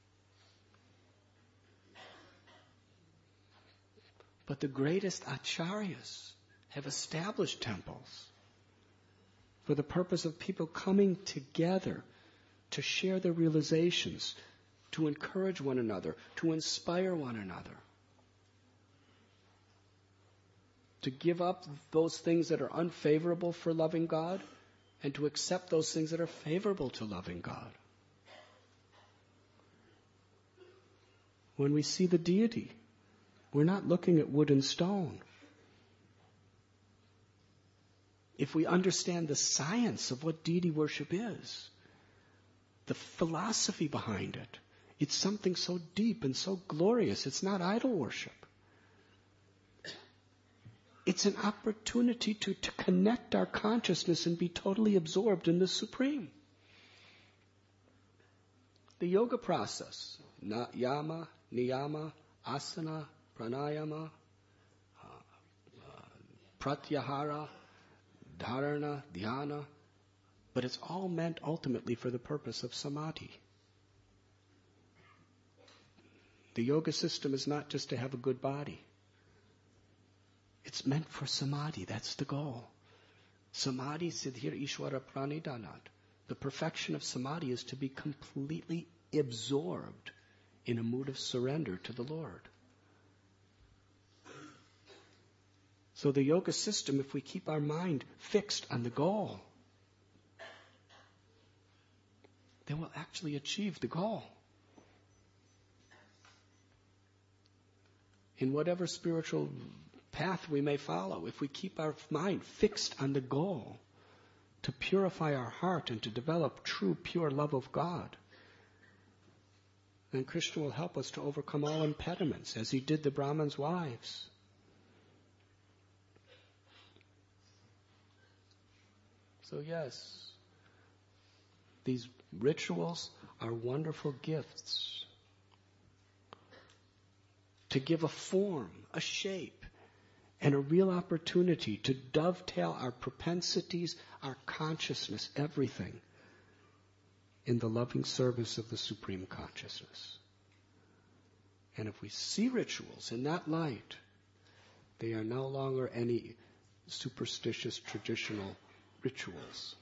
But the greatest acharyas have established temples for the purpose of people coming together to share their realizations, to encourage one another, to inspire one another, to give up those things that are unfavorable for loving God and to accept those things that are favorable to loving God. When we see the deity, we're not looking at wood and stone. If we understand the science of what deity worship is, the philosophy behind it, it's something so deep and so glorious. It's not idol worship. It's an opportunity to, to connect our consciousness and be totally absorbed in the Supreme. The yoga process, na, yama, niyama, asana, pranayama, uh, uh, pratyahara, dharana, dhyana, but it's all meant ultimately for the purpose of samadhi. The yoga system is not just to have a good body. It's meant for samadhi. That's the goal. Samadhi siddhir ishvara pranidanat. The perfection of samadhi is to be completely absorbed in a mood of surrender to the Lord. So the yoga system, if we keep our mind fixed on the goal, then we'll actually achieve the goal. In whatever spiritual path we may follow, if we keep our mind fixed on the goal to purify our heart and to develop true, pure love of God, then Krishna will help us to overcome all impediments, as he did the Brahmins' wives. So yes, these rituals are wonderful gifts to give a form, a shape, and a real opportunity to dovetail our propensities, our consciousness, everything, in the loving service of the Supreme Consciousness. And if we see rituals in that light, they are no longer any superstitious, traditional rituals,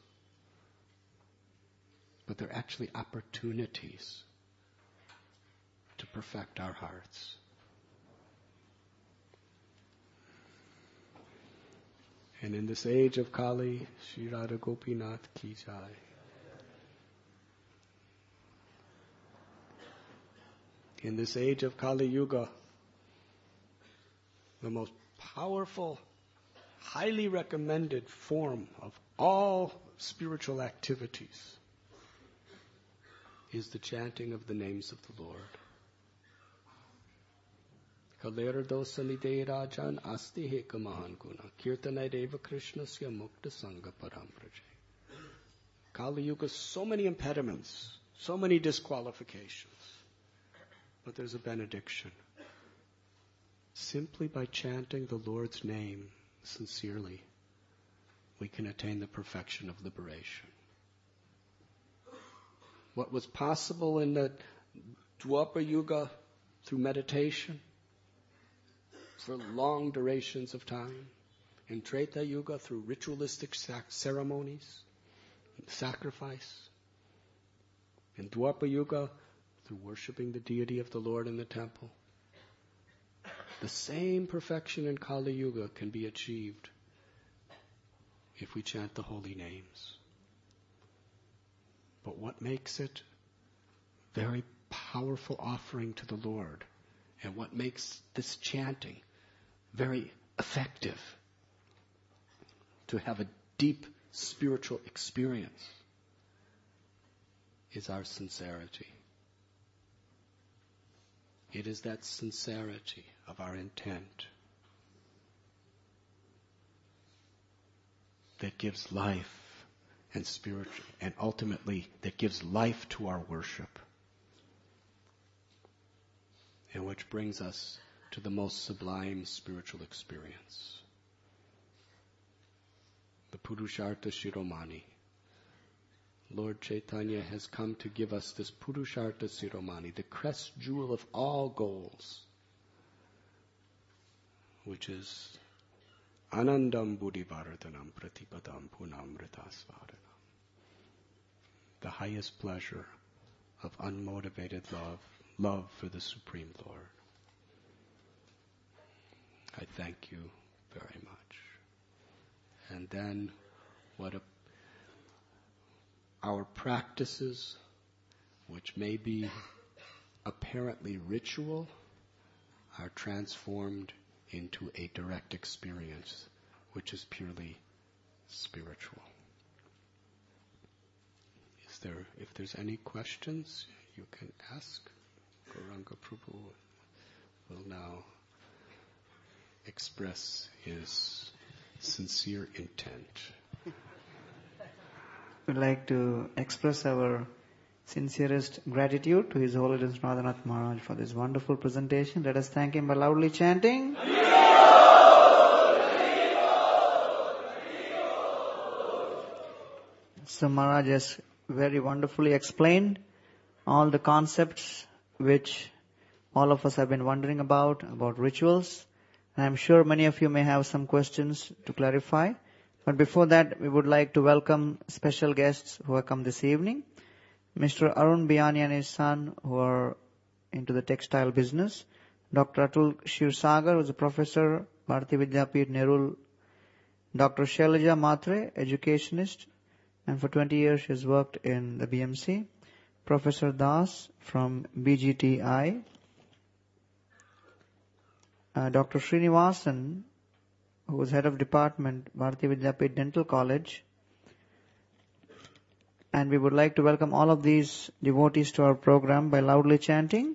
but they're actually opportunities to perfect our hearts. And in this age of Kali, Shri Radha Gopinath ki jai. In this age of Kali Yuga, the most powerful, highly recommended form of all spiritual activities is the chanting of the names of the Lord. Kaler dosamide rajan asti heka mahan guna kirtanai deva krishnasya mukta sangha parampraje. Kali Yuga, so many impediments, so many disqualifications, but there's a benediction. Simply by chanting the Lord's name sincerely, we can attain the perfection of liberation. What was possible in the Dwapara Yuga through meditation for long durations of time, in Treta Yuga through ritualistic sac- ceremonies, sacrifice, in Dwapara Yuga through worshipping the deity of the Lord in the temple, the same perfection in Kali Yuga can be achieved if we chant the holy names. But what makes it very powerful offering to the Lord, and what makes this chanting very effective to have a deep spiritual experience, is our sincerity. It is that sincerity of our intent that gives life and spiritual, and ultimately that gives life to our worship, and which brings us to the most sublime spiritual experience, the Purushartha Shiromani. Lord Chaitanya has come to give us this Purushartha Shiromani, the crest jewel of all goals, which is Anandam Buddhivardhanam Pratipadam Punamritasvaranam, the highest pleasure of unmotivated love, love for the Supreme Lord. I thank you very much. And then what a, our practices, which may be apparently ritual, are transformed into a direct experience, which is purely spiritual. Is there, if there's any questions, you can ask. Gauranga Prabhu will now express his sincere intent. We'd like to express our sincerest gratitude to His Holiness Radhanath Maharaj for this wonderful presentation. Let us thank him by loudly chanting. So Maharaj has very wonderfully explained all the concepts which all of us have been wondering about, about rituals. And I'm sure many of you may have some questions to clarify. But before that, we would like to welcome special guests who have come this evening. Mister Arun Biyani and his son, who are into the textile business. Doctor Atul Shirsagar, who is a professor, Bharati Vidyapeeth, Nerul. Doctor Shailaja Matre, educationist, and for twenty years she has worked in the B M C. Professor Das from B G T I. Uh, Doctor Srinivasan, who was head of department, Bharati Vidyapeeth Dental College. And we would like to welcome all of these devotees to our program by loudly chanting.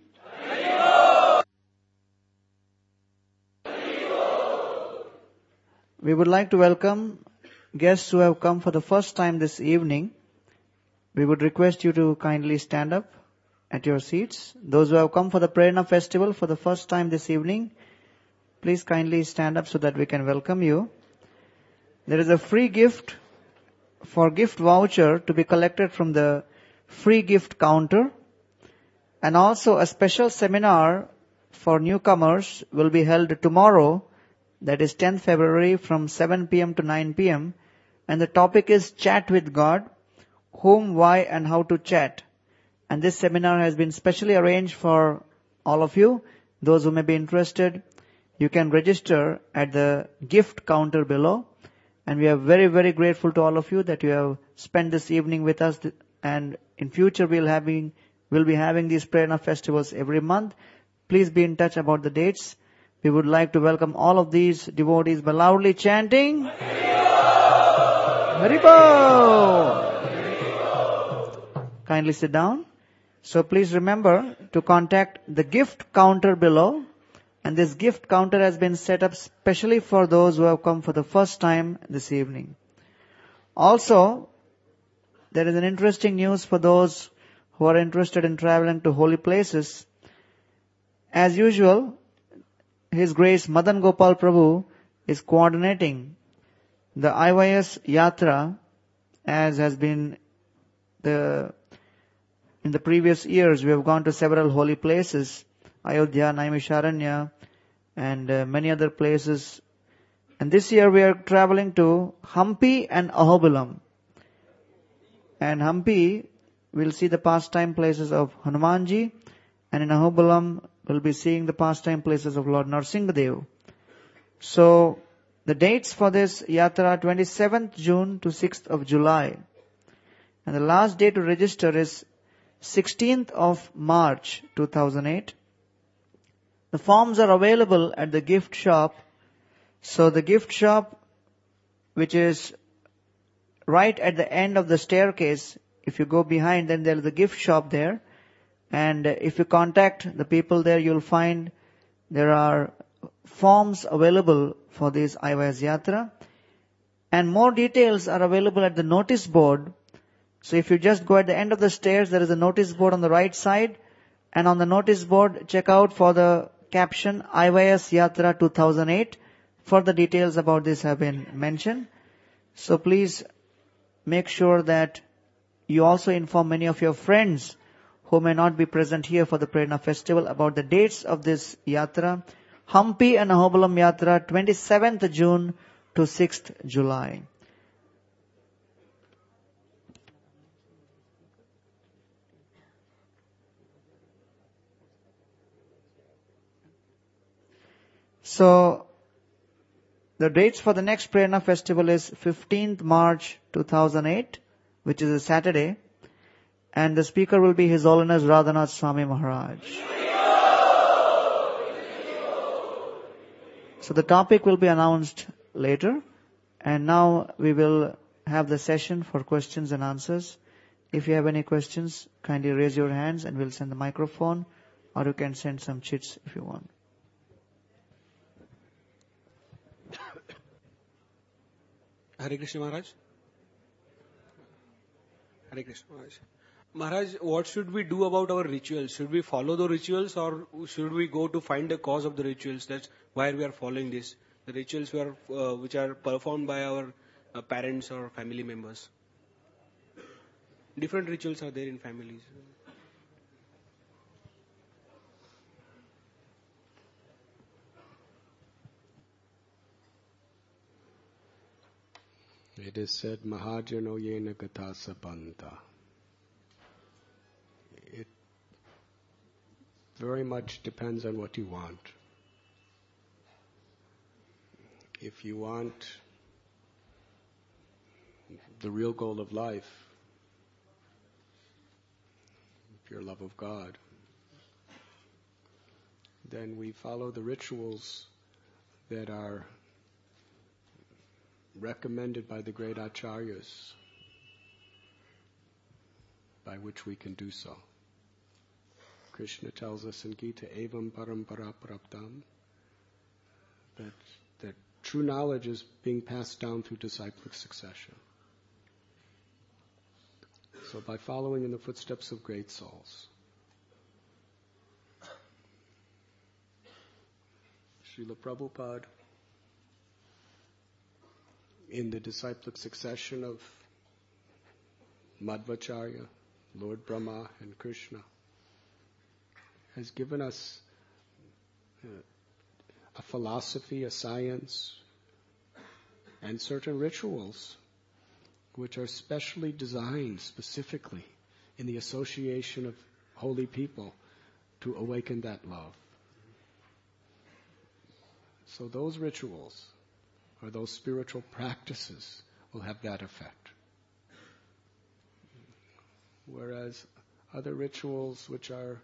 We would like to welcome guests who have come for the first time this evening. We would request you to kindly stand up at your seats. Those who have come for the Prerna festival for the first time this evening, please kindly stand up so that we can welcome you. There is a free gift for gift voucher to be collected from the free gift counter. And also a special seminar for newcomers will be held tomorrow, that is tenth February from seven p.m. to nine p.m. And the topic is Chat with God, whom, why and how to chat. And this seminar has been specially arranged for all of you. Those who may be interested, you can register at the gift counter below. And we are very, very grateful to all of you that you have spent this evening with us. And in future we'll having, we'll be having these Prerna festivals every month. Please be in touch about the dates. We would like to welcome all of these devotees by loudly chanting. Haribol! Kindly sit down. So please remember to contact the gift counter below. And this gift counter has been set up specially for those who have come for the first time this evening. Also, there is an interesting news for those who are interested in traveling to holy places. As usual, His Grace Madan Gopal Prabhu is coordinating the I Y S Yatra, as has been the in the previous years. We have gone to several holy places, Ayodhya, Naimisharanya, and uh, many other places. And this year we are traveling to Hampi and Ahobilam. And Hampi will see the pastime places of Hanumanji, and in Ahobilam we'll be seeing the pastime places of Lord Narsingadev. So the dates for this yatra, twenty-seventh June to sixth of July. And the last day to register is sixteenth of March two thousand eight. The forms are available at the gift shop. So the gift shop, which is right at the end of the staircase, if you go behind, then there is a gift shop there. And if you contact the people there, you'll find there are forms available for this I Y S Yatra. And more details are available at the notice board. So if you just go at the end of the stairs, there is a notice board on the right side. And on the notice board, check out for the caption I Y S Yatra two thousand eight. Further details about this have been mentioned. So please make sure that you also inform many of your friends who may not be present here for the Prerna festival about the dates of this yatra. Hampi and Ahobilam Yatra, twenty-seventh June to sixth July. So, the dates for the next Prerna festival is fifteenth March two thousand eight, which is a Saturday. And the speaker will be His Holiness Radhanath Swami Maharaj. So the topic will be announced later. And now we will have the session for questions and answers. If you have any questions, kindly raise your hands and we'll send the microphone. Or you can send some chits if you want. Hare Krishna Maharaj. Hare Krishna Maharaj. Maharaj, what should we do about our rituals? Should we follow the rituals or should we go to find the cause of the rituals? That's why we are following this. The rituals we are, uh, which are performed by our uh, parents or family members. Different rituals are there in families. It is said, Mahajano yena gata sabanta. It very much depends on what you want. If you want the real goal of life, pure love of God, then we follow the rituals that are recommended by the great acharyas, by which we can do so. Krishna tells us in Gita, evam parampara praptam, that, that true knowledge is being passed down through disciplic succession. So by following in the footsteps of great souls, Srila Prabhupada, in the disciplic succession of Madhvacharya, Lord Brahma and Krishna, has given us uh, a philosophy, a science, and certain rituals which are specially designed specifically in the association of holy people to awaken that love. So those rituals or those spiritual practices will have that effect. Whereas other rituals which are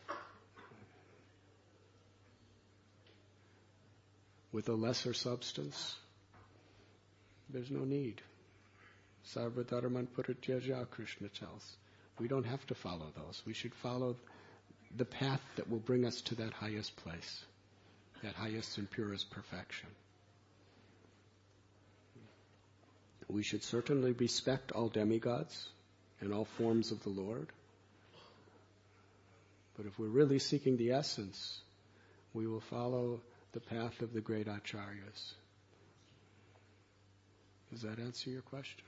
with a lesser substance, there's no need. Sarva dharman parityaja, Krishna tells. We don't have to follow those. We should follow the path that will bring us to that highest place, that highest and purest perfection. We should certainly respect all demigods and all forms of the Lord. But if we're really seeking the essence, we will follow the path of the great acharyas. Does that answer your question?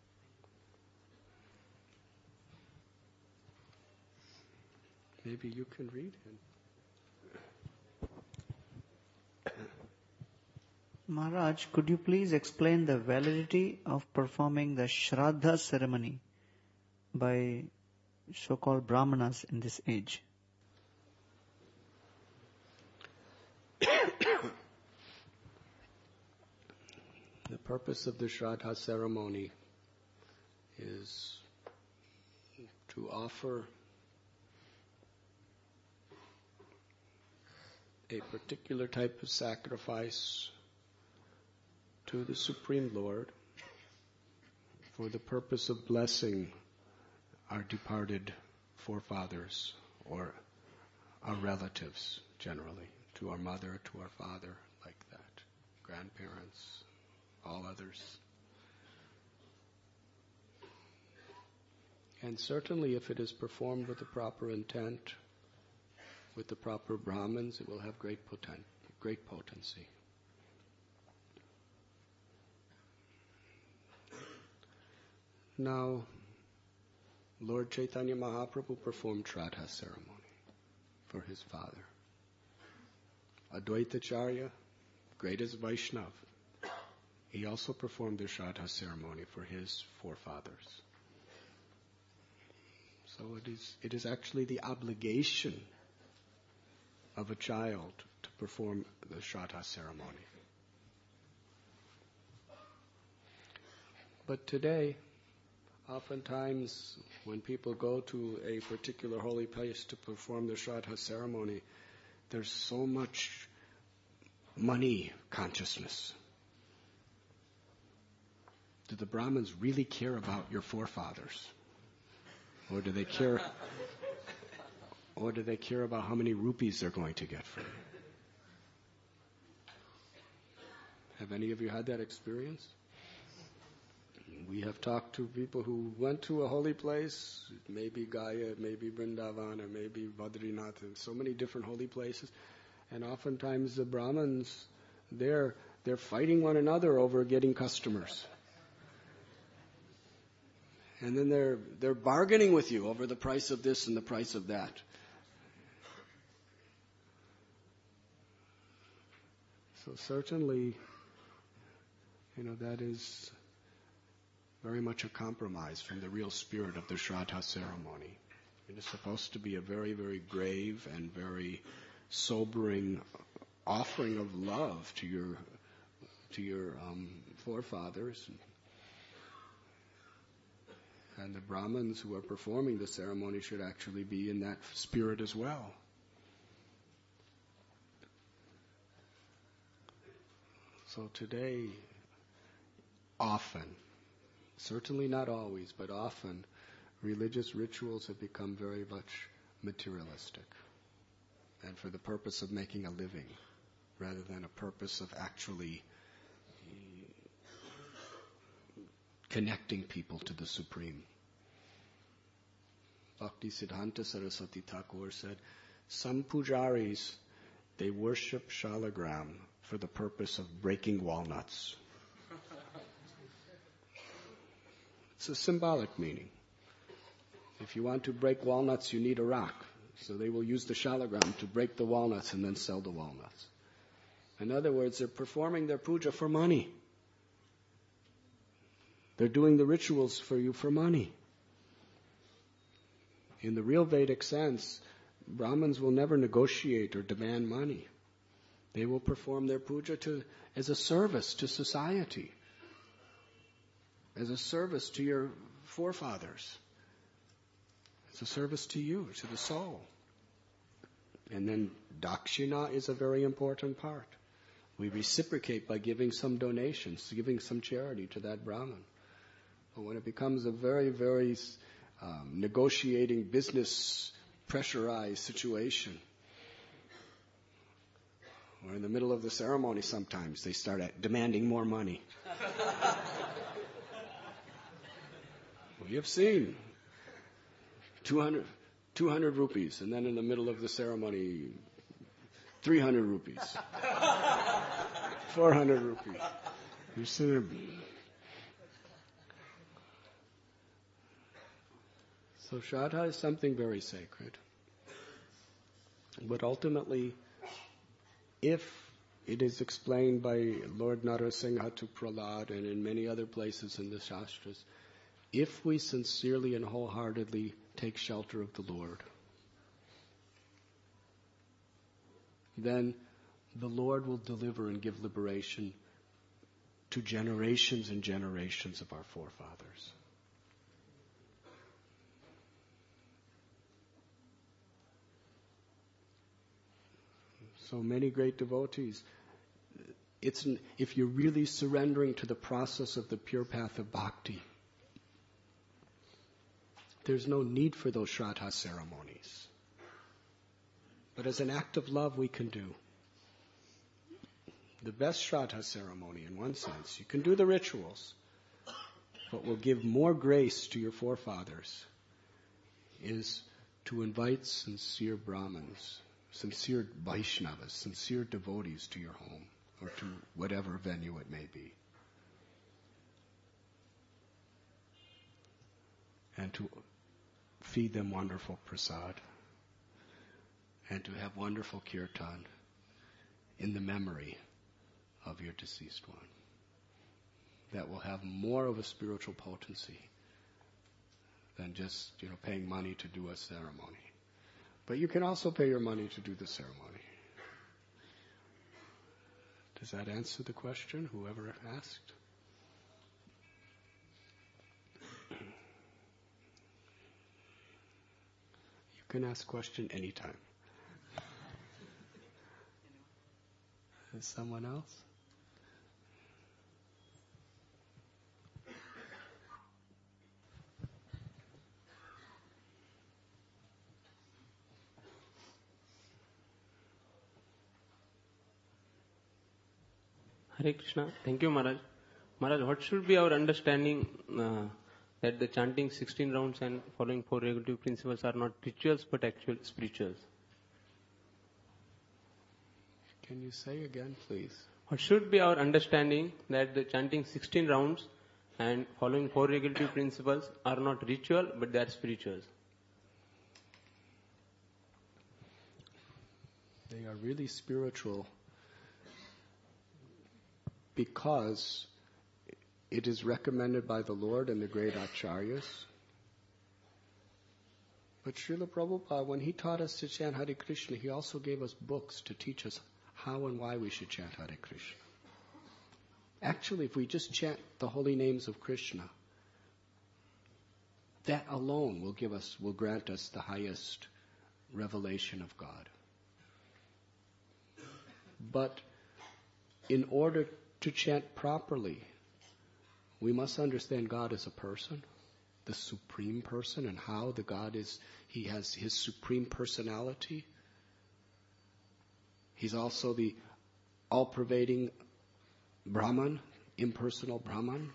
Maybe you can read it. Maharaj, could you please explain the validity of performing the Shraddha ceremony by so-called Brahmanas in this age? The purpose of the Shraddha ceremony is to offer a particular type of sacrifice to the Supreme Lord for the purpose of blessing our departed forefathers or our relatives generally, to our mother, to our father, like that, grandparents, all others. And certainly if it is performed with the proper intent, with the proper Brahmins, it will have great poten- great potency. Now, Lord Chaitanya Mahaprabhu performed Shraddha ceremony for his father. Advaitacharya, greatest Vaishnav, he also performed the Shraddha ceremony for his forefathers. So it is, it is actually the obligation of a child to perform the Shraddha ceremony. But today, oftentimes when people go to a particular holy place to perform the Shraddha ceremony, there's so much money consciousness. Do the Brahmins really care about your forefathers? Or do they care or do they care about how many rupees they're going to get for you? Have any of you had that experience? We have talked to people who went to a holy place, maybe Gaya, maybe Vrindavan, or maybe Badrinath, and so many different holy places. And oftentimes the Brahmins, they're, they're fighting one another over getting customers. And then they're, they're bargaining with you over the price of this and the price of that. So certainly, you know, that is very much a compromise from the real spirit of the Shraddha ceremony. It is supposed to be a very, very grave and very sobering offering of love to your to your um, forefathers. And the Brahmins who are performing the ceremony should actually be in that spirit as well. So today, often, certainly not always, but often, religious rituals have become very much materialistic and for the purpose of making a living rather than a purpose of actually connecting people to the Supreme. Bhakti Siddhanta Saraswati Thakur said, some pujaris, they worship shalagram for the purpose of breaking walnuts. It's a symbolic meaning. If you want to break walnuts, you need a rock. So they will use the shalagram to break the walnuts and then sell the walnuts. In other words, they're performing their puja for money. They're doing the rituals for you for money. In the real Vedic sense, Brahmins will never negotiate or demand money. They will perform their puja to, as a service to society, as a service to your forefathers, as a service to you, to the soul. And then dakshina is a very important part. We reciprocate by giving some donations, giving some charity to that Brahmin. But when it becomes a very, very um, negotiating, business, pressurized situation, or in the middle of the ceremony sometimes, they start at demanding more money. We have seen two hundred, two hundred rupees, and then in the middle of the ceremony, three hundred rupees, four hundred rupees. You see them. So Shraddha is something very sacred. But ultimately, if it is explained by Lord Narasingha to Prahlad and in many other places in the Shastras, if we sincerely and wholeheartedly take shelter of the Lord, then the Lord will deliver and give liberation to generations and generations of our forefathers. So many great devotees, it's an, if you're really surrendering to the process of the pure path of bhakti, there's no need for those Shraddha ceremonies. But as an act of love, we can do. The best Shraddha ceremony, in one sense, you can do the rituals, but will give more grace to your forefathers, is to invite sincere Brahmins, sincere Vaishnavas, sincere devotees to your home, or to whatever venue it may be. And to feed them wonderful prasad, and to have wonderful kirtan in the memory of your deceased one. That will have more of a spiritual potency than just, you know, paying money to do a ceremony. But you can also pay your money to do the ceremony. Does that answer the question, whoever asked? You can ask question anytime. Is someone else? Hare Krishna. Thank you, Maharaj. Maharaj, what should be our understanding uh, that the chanting sixteen rounds and following four regulative principles are not rituals but actual spirituals? Can you say again, please? What should be our understanding that the chanting sixteen rounds and following four regulative principles are not ritual but they are spirituals? They are really spiritual because it is recommended by the Lord and the great acharyas. But Srila Prabhupada, when he taught us to chant Hare Krishna, he also gave us books to teach us how and why we should chant Hare Krishna. Actually, if we just chant the holy names of Krishna, that alone will give us, will grant us the highest revelation of God. But in order to chant properly, we must understand God as a person, the supreme person, and how the God is, He has His supreme personality. He's also the all-pervading Brahman, impersonal Brahman.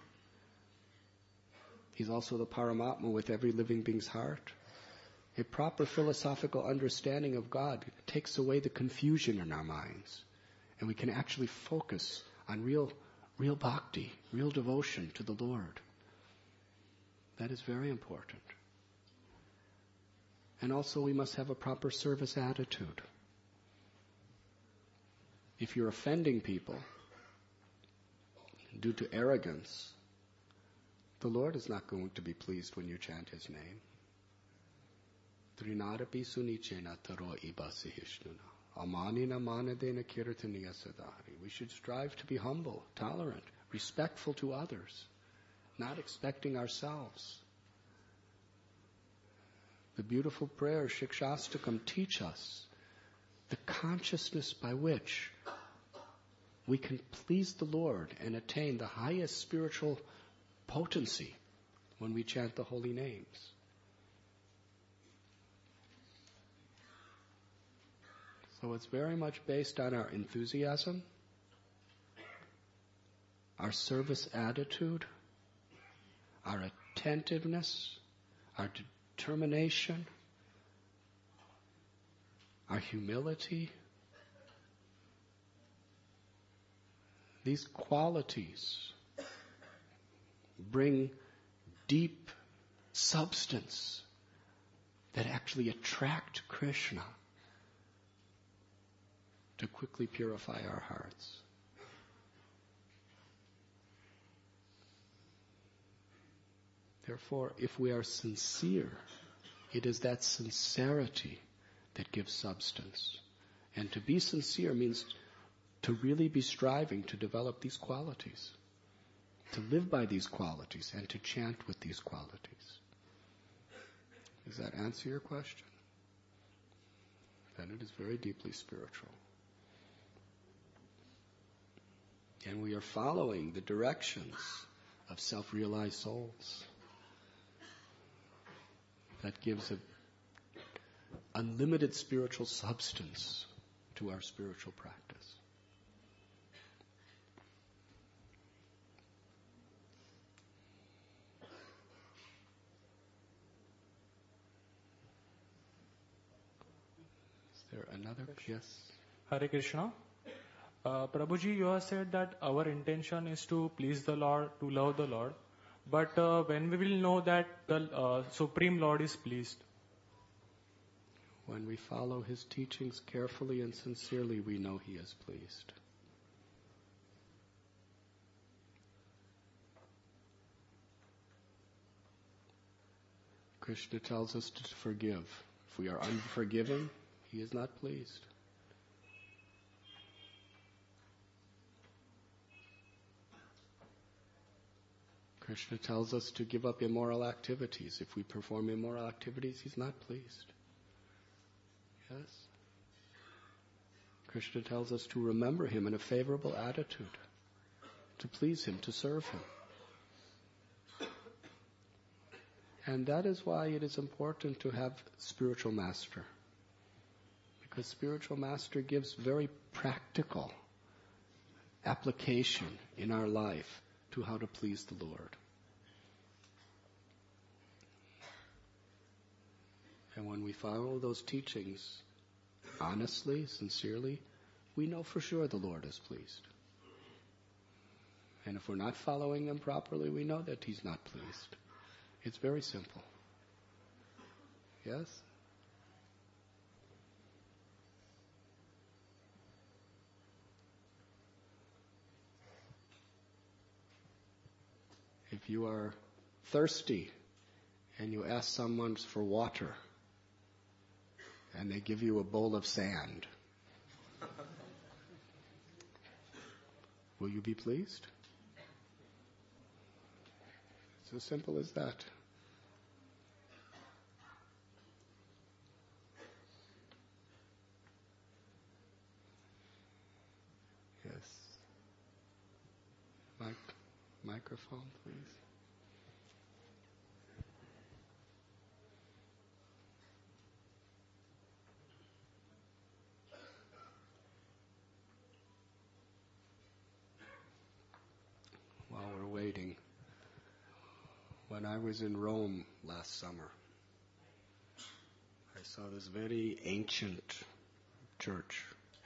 He's also the Paramatma with every living being's heart. A proper philosophical understanding of God takes away the confusion in our minds, and we can actually focus on real, real bhakti, real devotion to the Lord. That is very important. And also we must have a proper service attitude. If you're offending people due to arrogance, the Lord is not going to be pleased when you chant His name. Trinadapi sunichena taro ibasihishnuna. Amanina manadena kirtaniya sadhari. We should strive to be humble, tolerant, respectful to others, not expecting ourselves. The beautiful prayer, Shikshastakam, teach us the consciousness by which we can please the Lord and attain the highest spiritual potency when we chant the holy names. So it's very much based on our enthusiasm, our service attitude, our attentiveness, our determination, our humility. These qualities bring deep substance that actually attract Krishna to quickly purify our hearts. Therefore, if we are sincere, it is that sincerity that gives substance. And to be sincere means to really be striving to develop these qualities, to live by these qualities, and to chant with these qualities. Does that answer your question? Then it is very deeply spiritual. And we are following the directions of self-realized souls. That gives an unlimited spiritual substance to our spiritual practice. Is there another? Yes. Hare Krishna. Uh, Prabhuji, you have said that our intention is to please the Lord, to love the Lord. But uh, when we will know that the uh, Supreme Lord is pleased? When we follow His teachings carefully and sincerely, we know He is pleased. Krishna tells us to forgive. If we are unforgiving, He is not pleased. Krishna tells us to give up immoral activities. If we perform immoral activities, He's not pleased. Yes? Krishna tells us to remember Him in a favorable attitude, to please Him, to serve Him. And that is why it is important to have spiritual master. Because spiritual master gives very practical application in our life to how to please the Lord. And when we follow those teachings honestly, sincerely, we know for sure the Lord is pleased. And if we're not following them properly, we know that He's not pleased. It's very simple. Yes? If you are thirsty and you ask someone for water and they give you a bowl of sand, will you be pleased? It's as simple as that. Yes. Mic- microphone, please. While we're waiting, when I was in Rome last summer, I saw this very ancient church.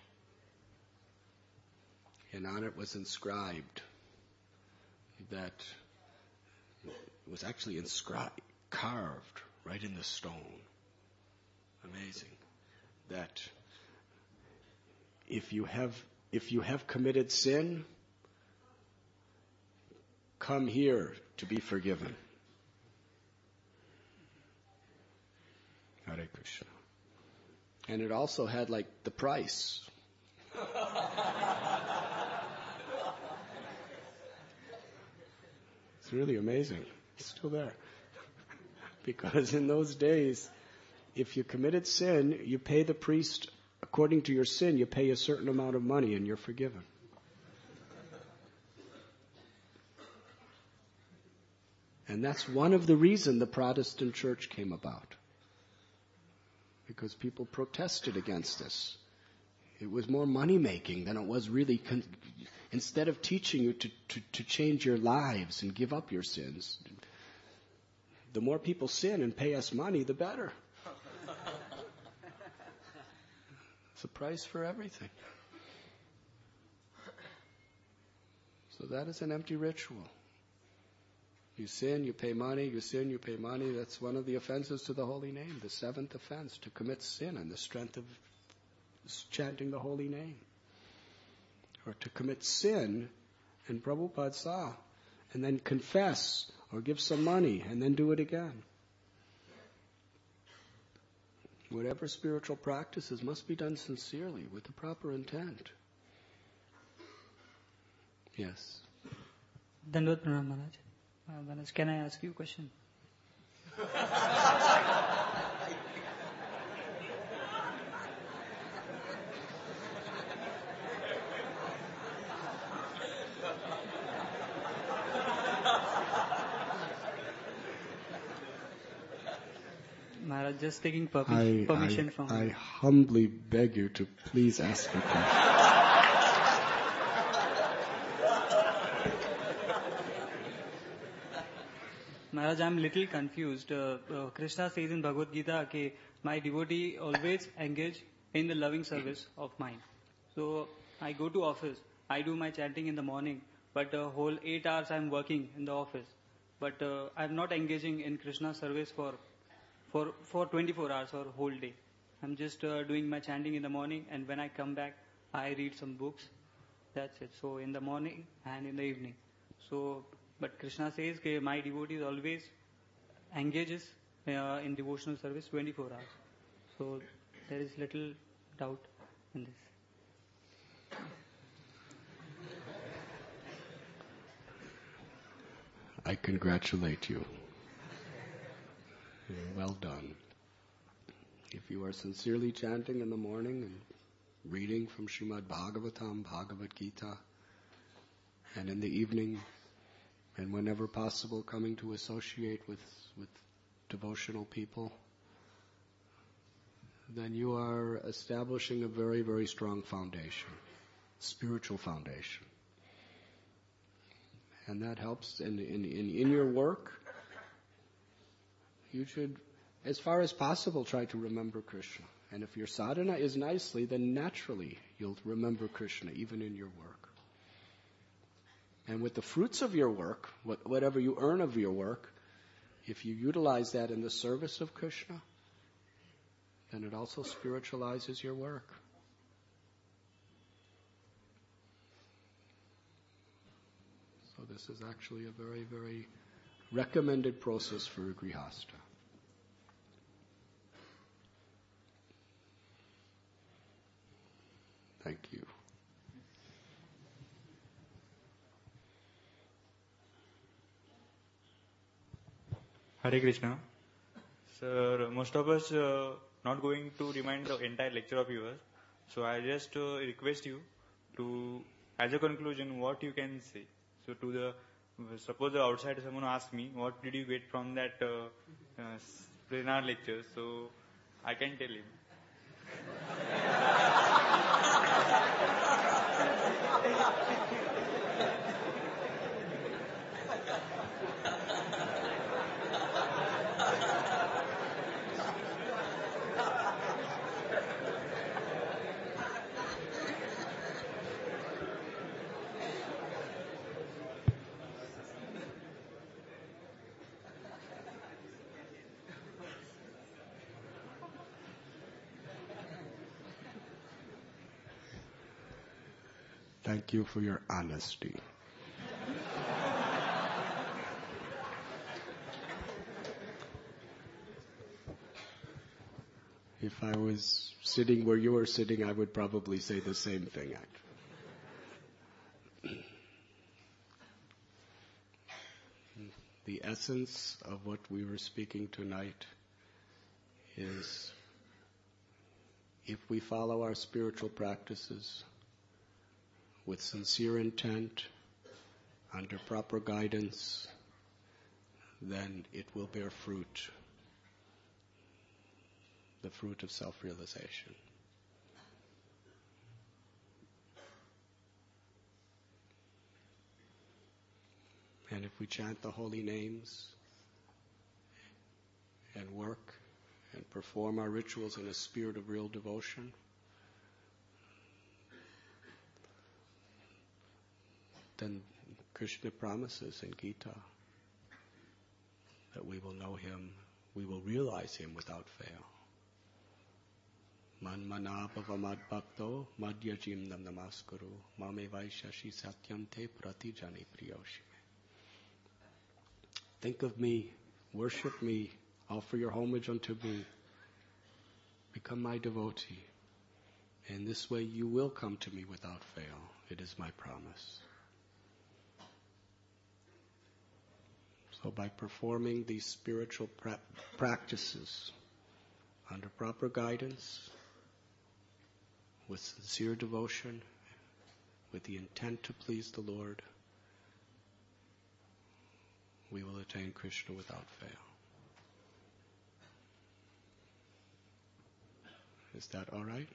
And on it was inscribed that, it was actually inscribed, carved right in the stone. Amazing. That if you have, if you have committed sin, come here to be forgiven. Hare Krishna. And it also had like the price. It's really amazing. It's still there. Because in those days, if you committed sin, you pay the priest, according to your sin, you pay a certain amount of money and you're forgiven. And that's one of the reasons the Protestant church came about. Because people protested against this. It was more money-making than it was really... Con- instead of teaching you to, to, to change your lives and give up your sins, the more people sin and pay us money, the better. It's a price for everything. So that is an empty ritual. You sin, you pay money, you sin, you pay money. That's one of the offenses to the holy name, the seventh offense, to commit sin on the strength of chanting the holy name. Or to commit sin, and Prabhupada saw, and then confess, or give some money, and then do it again. Whatever spiritual practices must be done sincerely, with the proper intent. Yes. Dandavad Pranam Maharaj. Uh, Maharaj, can I ask you a question? Maharaj, just taking permi- I, permission I, from I you. humbly beg you to please ask a question. Maharaj, I'm little confused. Uh, uh, Krishna says in Bhagavad Gita, okay, my devotee always engage in the loving service of mine. So I go to office, I do my chanting in the morning, but uh, whole eight hours I'm working in the office. But uh, I'm not engaging in Krishna service for for for twenty-four hours or whole day. I'm just uh, doing my chanting in the morning, and when I come back, I read some books. That's it. So in the morning and in the evening. So, but Krishna says that my devotee always engages uh, in devotional service twenty-four hours. So there is little doubt in this. I congratulate you. Well done. If you are sincerely chanting in the morning and reading from Srimad Bhagavatam, Bhagavad Gita, and in the evening, and whenever possible, coming to associate with, with devotional people, then you are establishing a very, very strong foundation, spiritual foundation. And that helps in, in, in, in your work. You should, as far as possible, try to remember Krishna. And if your sadhana is nicely, then naturally you'll remember Krishna even in your work. And with the fruits of your work, what, whatever you earn of your work, if you utilize that in the service of Krishna, then it also spiritualizes your work. So this is actually a very, very recommended process for a grihasta. Thank you. Hare Krishna. Sir, most of us uh, not going to remind the entire lecture of yours. So I just uh, request you to, as a conclusion, what you can say. So to the, suppose the outside someone asks me, what did you get from that uh, uh, seminar lecture? So I can tell him. Thank you for your honesty. If I was sitting where you were sitting, I would probably say the same thing, actually. The essence of what we were speaking tonight is if we follow our spiritual practices with sincere intent, under proper guidance, then it will bear fruit, the fruit of self-realization. And if we chant the holy names and work and perform our rituals in a spirit of real devotion, then Krishna promises in Gita that we will know Him, we will realize Him without fail. Man manabhava mad bhakto madhyajim nam namaskuru mame vaishashi satyante pratijani priyoshime. Think of me, worship me, offer your homage unto me, become my devotee. In this way you will come to me without fail. It is my promise. So by performing these spiritual pra- practices under proper guidance, with sincere devotion, with the intent to please the Lord, we will attain Krishna without fail. Is that all right?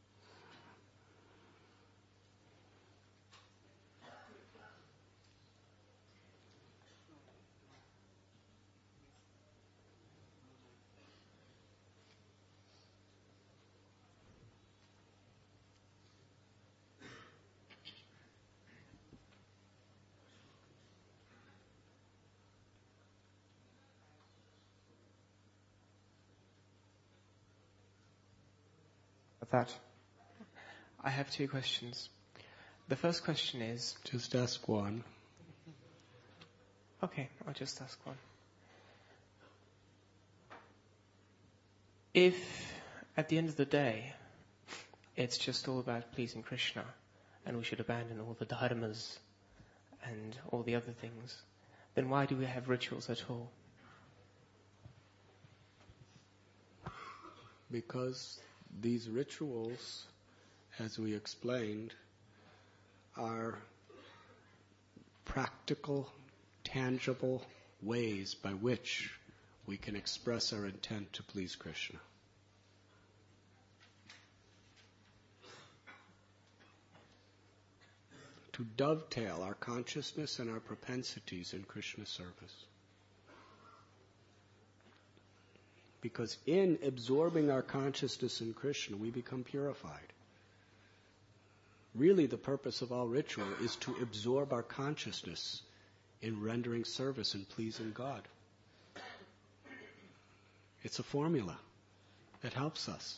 That. I have two questions. The first question is... Just ask one. Okay, I'll just ask one. If, at the end of the day, it's just all about pleasing Krishna, and we should abandon all the dharmas and all the other things, then why do we have rituals at all? Because these rituals, as we explained, are practical, tangible ways by which we can express our intent to please Krishna. to dovetail our consciousness and our propensities in Krishna service. Because in absorbing our consciousness in Krishna, we become purified. Really, the purpose of all ritual is to absorb our consciousness in rendering service and pleasing God. It's a formula that helps us.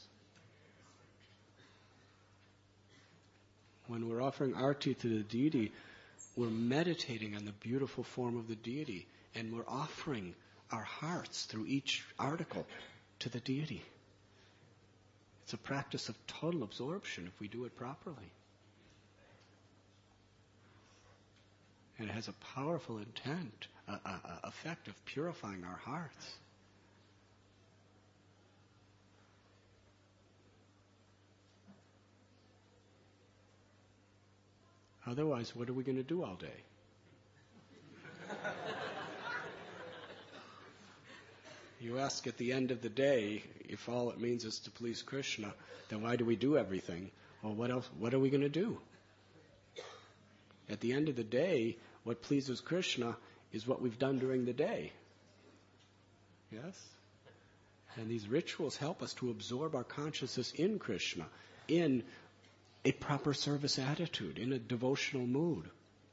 When we're offering arti to the deity, we're meditating on the beautiful form of the deity, and we're offering our hearts through each article to the deity. It's a practice of total absorption if we do it properly. And it has a powerful intent, a, a, a effect of purifying our hearts. Otherwise, what are we going to do all day? You ask at the end of the day, if all it means is to please Krishna, then why do we do everything? Well, what else? What are we going to do? At the end of the day, what pleases Krishna is what we've done during the day. Yes? And these rituals help us to absorb our consciousness in Krishna, in a proper service attitude, in a devotional mood.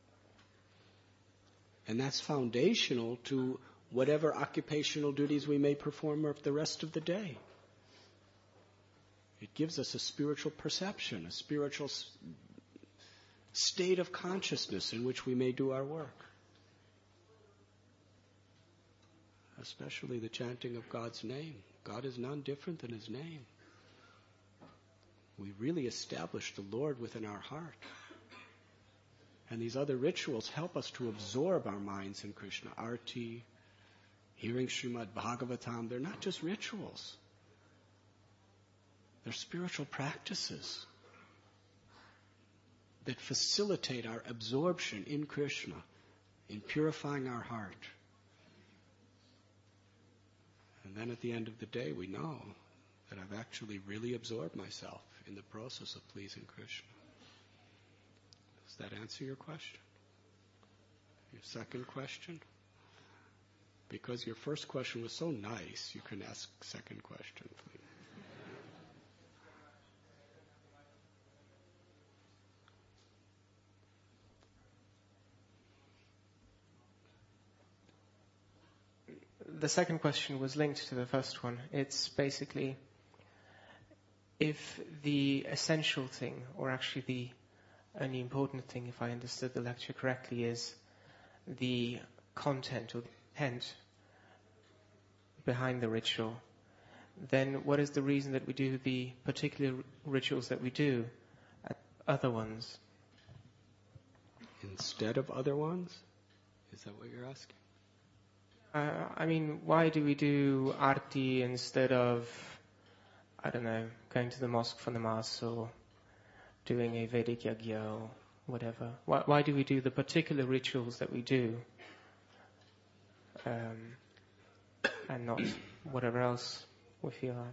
And that's foundational to whatever occupational duties we may perform for the rest of the day. It gives us a spiritual perception, a spiritual s- state of consciousness in which we may do our work. Especially the chanting of God's name. God is none different than His name. We really establish the Lord within our heart. And these other rituals help us to absorb our minds in Krishna. Arti, hearing Srimad Bhagavatam, they're not just rituals. They're spiritual practices that facilitate our absorption in Krishna, in purifying our heart. And then at the end of the day, we know that I've actually really absorbed myself in the process of pleasing Krishna. Does that answer your question? Your second question? Because your first question was so nice, you can ask second question, please. The second question was linked to the first one. It's basically if the essential thing, or actually the only important thing, if I understood the lecture correctly, is the content or the intent behind the ritual, then what is the reason that we do the particular rituals that we do at other ones? Instead of other ones? Is that what you're asking? Uh, I mean, why do we do arti instead of, I don't know, going to the mosque for namaz or doing a Vedic yagya or whatever? Why, why do we do the particular rituals that we do um, and not whatever else we feel like?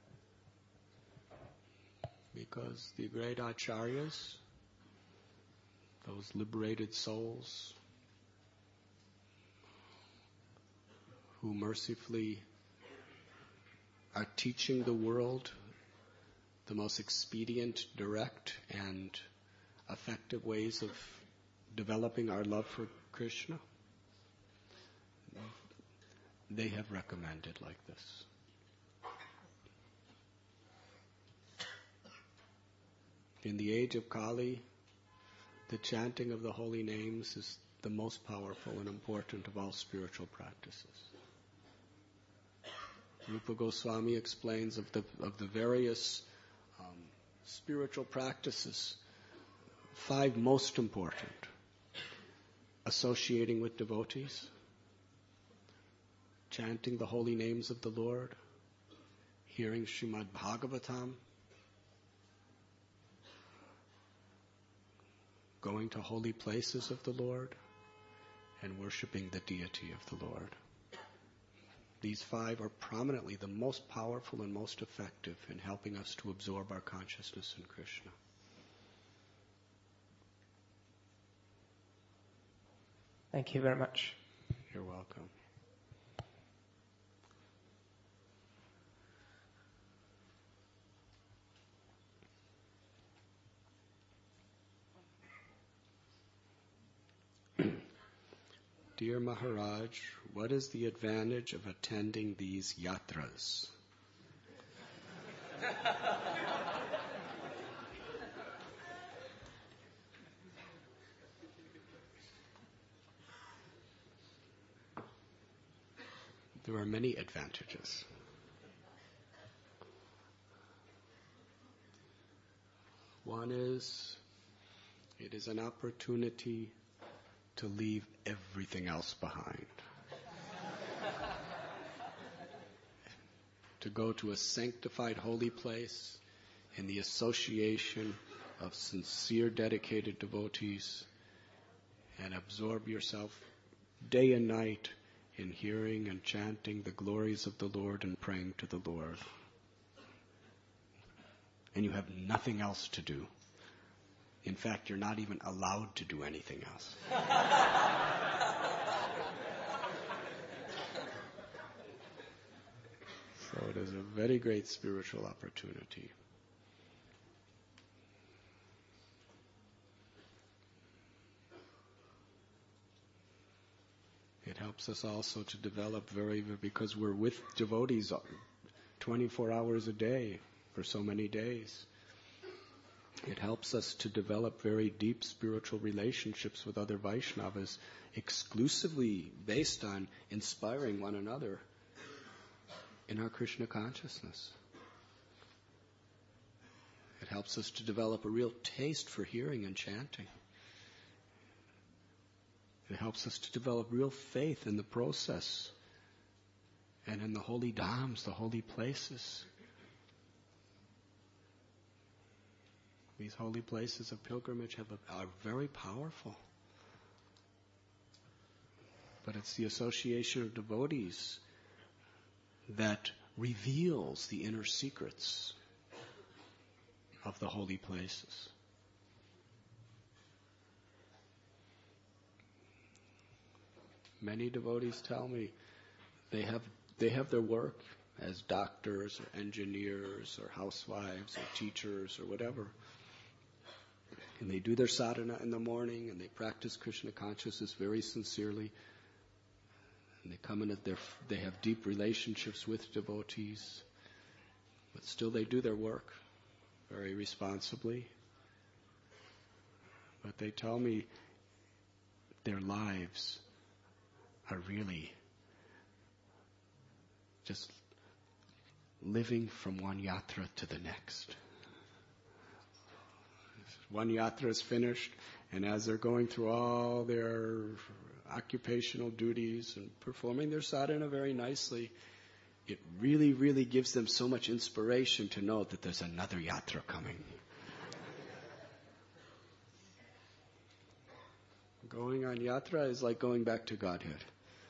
Because the great acharyas, those liberated souls who mercifully are teaching the world the most expedient, direct, and effective ways of developing our love for Krishna, they have recommended like this. In the age of Kali, the chanting of the holy names is the most powerful and important of all spiritual practices. Rupa Goswami explains of the of the various um, spiritual practices, five most important: associating with devotees, chanting the holy names of the Lord, hearing Srimad Bhagavatam, going to holy places of the Lord, and worshiping the deity of the Lord. These five are prominently the most powerful and most effective in helping us to absorb our consciousness in Krishna. Thank you very much. You're welcome. Dear Maharaj, what is the advantage of attending these yatras? There are many advantages. One is, it is an opportunity to leave everything else behind. To go to a sanctified holy place in the association of sincere, dedicated devotees and absorb yourself day and night in hearing and chanting the glories of the Lord and praying to the Lord. And you have nothing else to do. In fact, you're not even allowed to do anything else. So it is a very great spiritual opportunity. It helps us also to develop very, because we're with devotees twenty-four hours a day for so many days. It helps us to develop very deep spiritual relationships with other Vaishnavas, exclusively based on inspiring one another in our Krishna consciousness. It helps us to develop a real taste for hearing and chanting. It helps us to develop real faith in the process and in the holy dhams, the holy places. These holy places of pilgrimage have a, are very powerful. But it's the association of devotees that reveals the inner secrets of the holy places. Many devotees tell me they have they have their work as doctors or engineers or housewives or teachers or whatever. And they do their sadhana in the morning and they practice Krishna consciousness very sincerely. And they come in at their, they have deep relationships with devotees. But still they do their work very responsibly. But they tell me their lives are really just living from one yatra to the next. One yatra is finished, and as they're going through all their occupational duties and performing their sadhana very nicely, it really, really gives them so much inspiration to know that there's another yatra coming. Going on yatra is like going back to Godhead.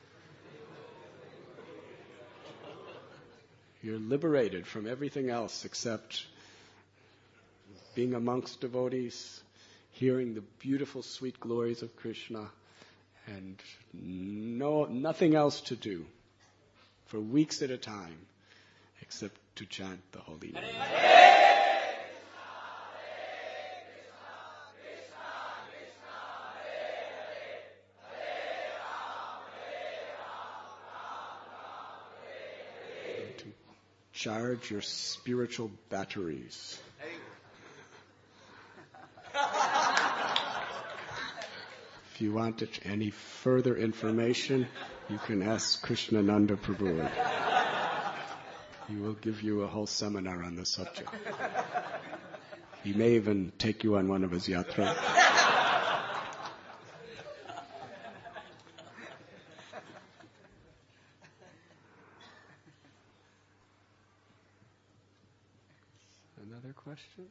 You're liberated from everything else except being amongst devotees, hearing the beautiful, sweet glories of Krishna, and no, nothing else to do for weeks at a time except to chant the holy name. To charge your spiritual batteries. If you want any further information, you can ask Krishnananda Prabhu. He will give you a whole seminar on the subject. He may even take you on one of his yatras. Another question?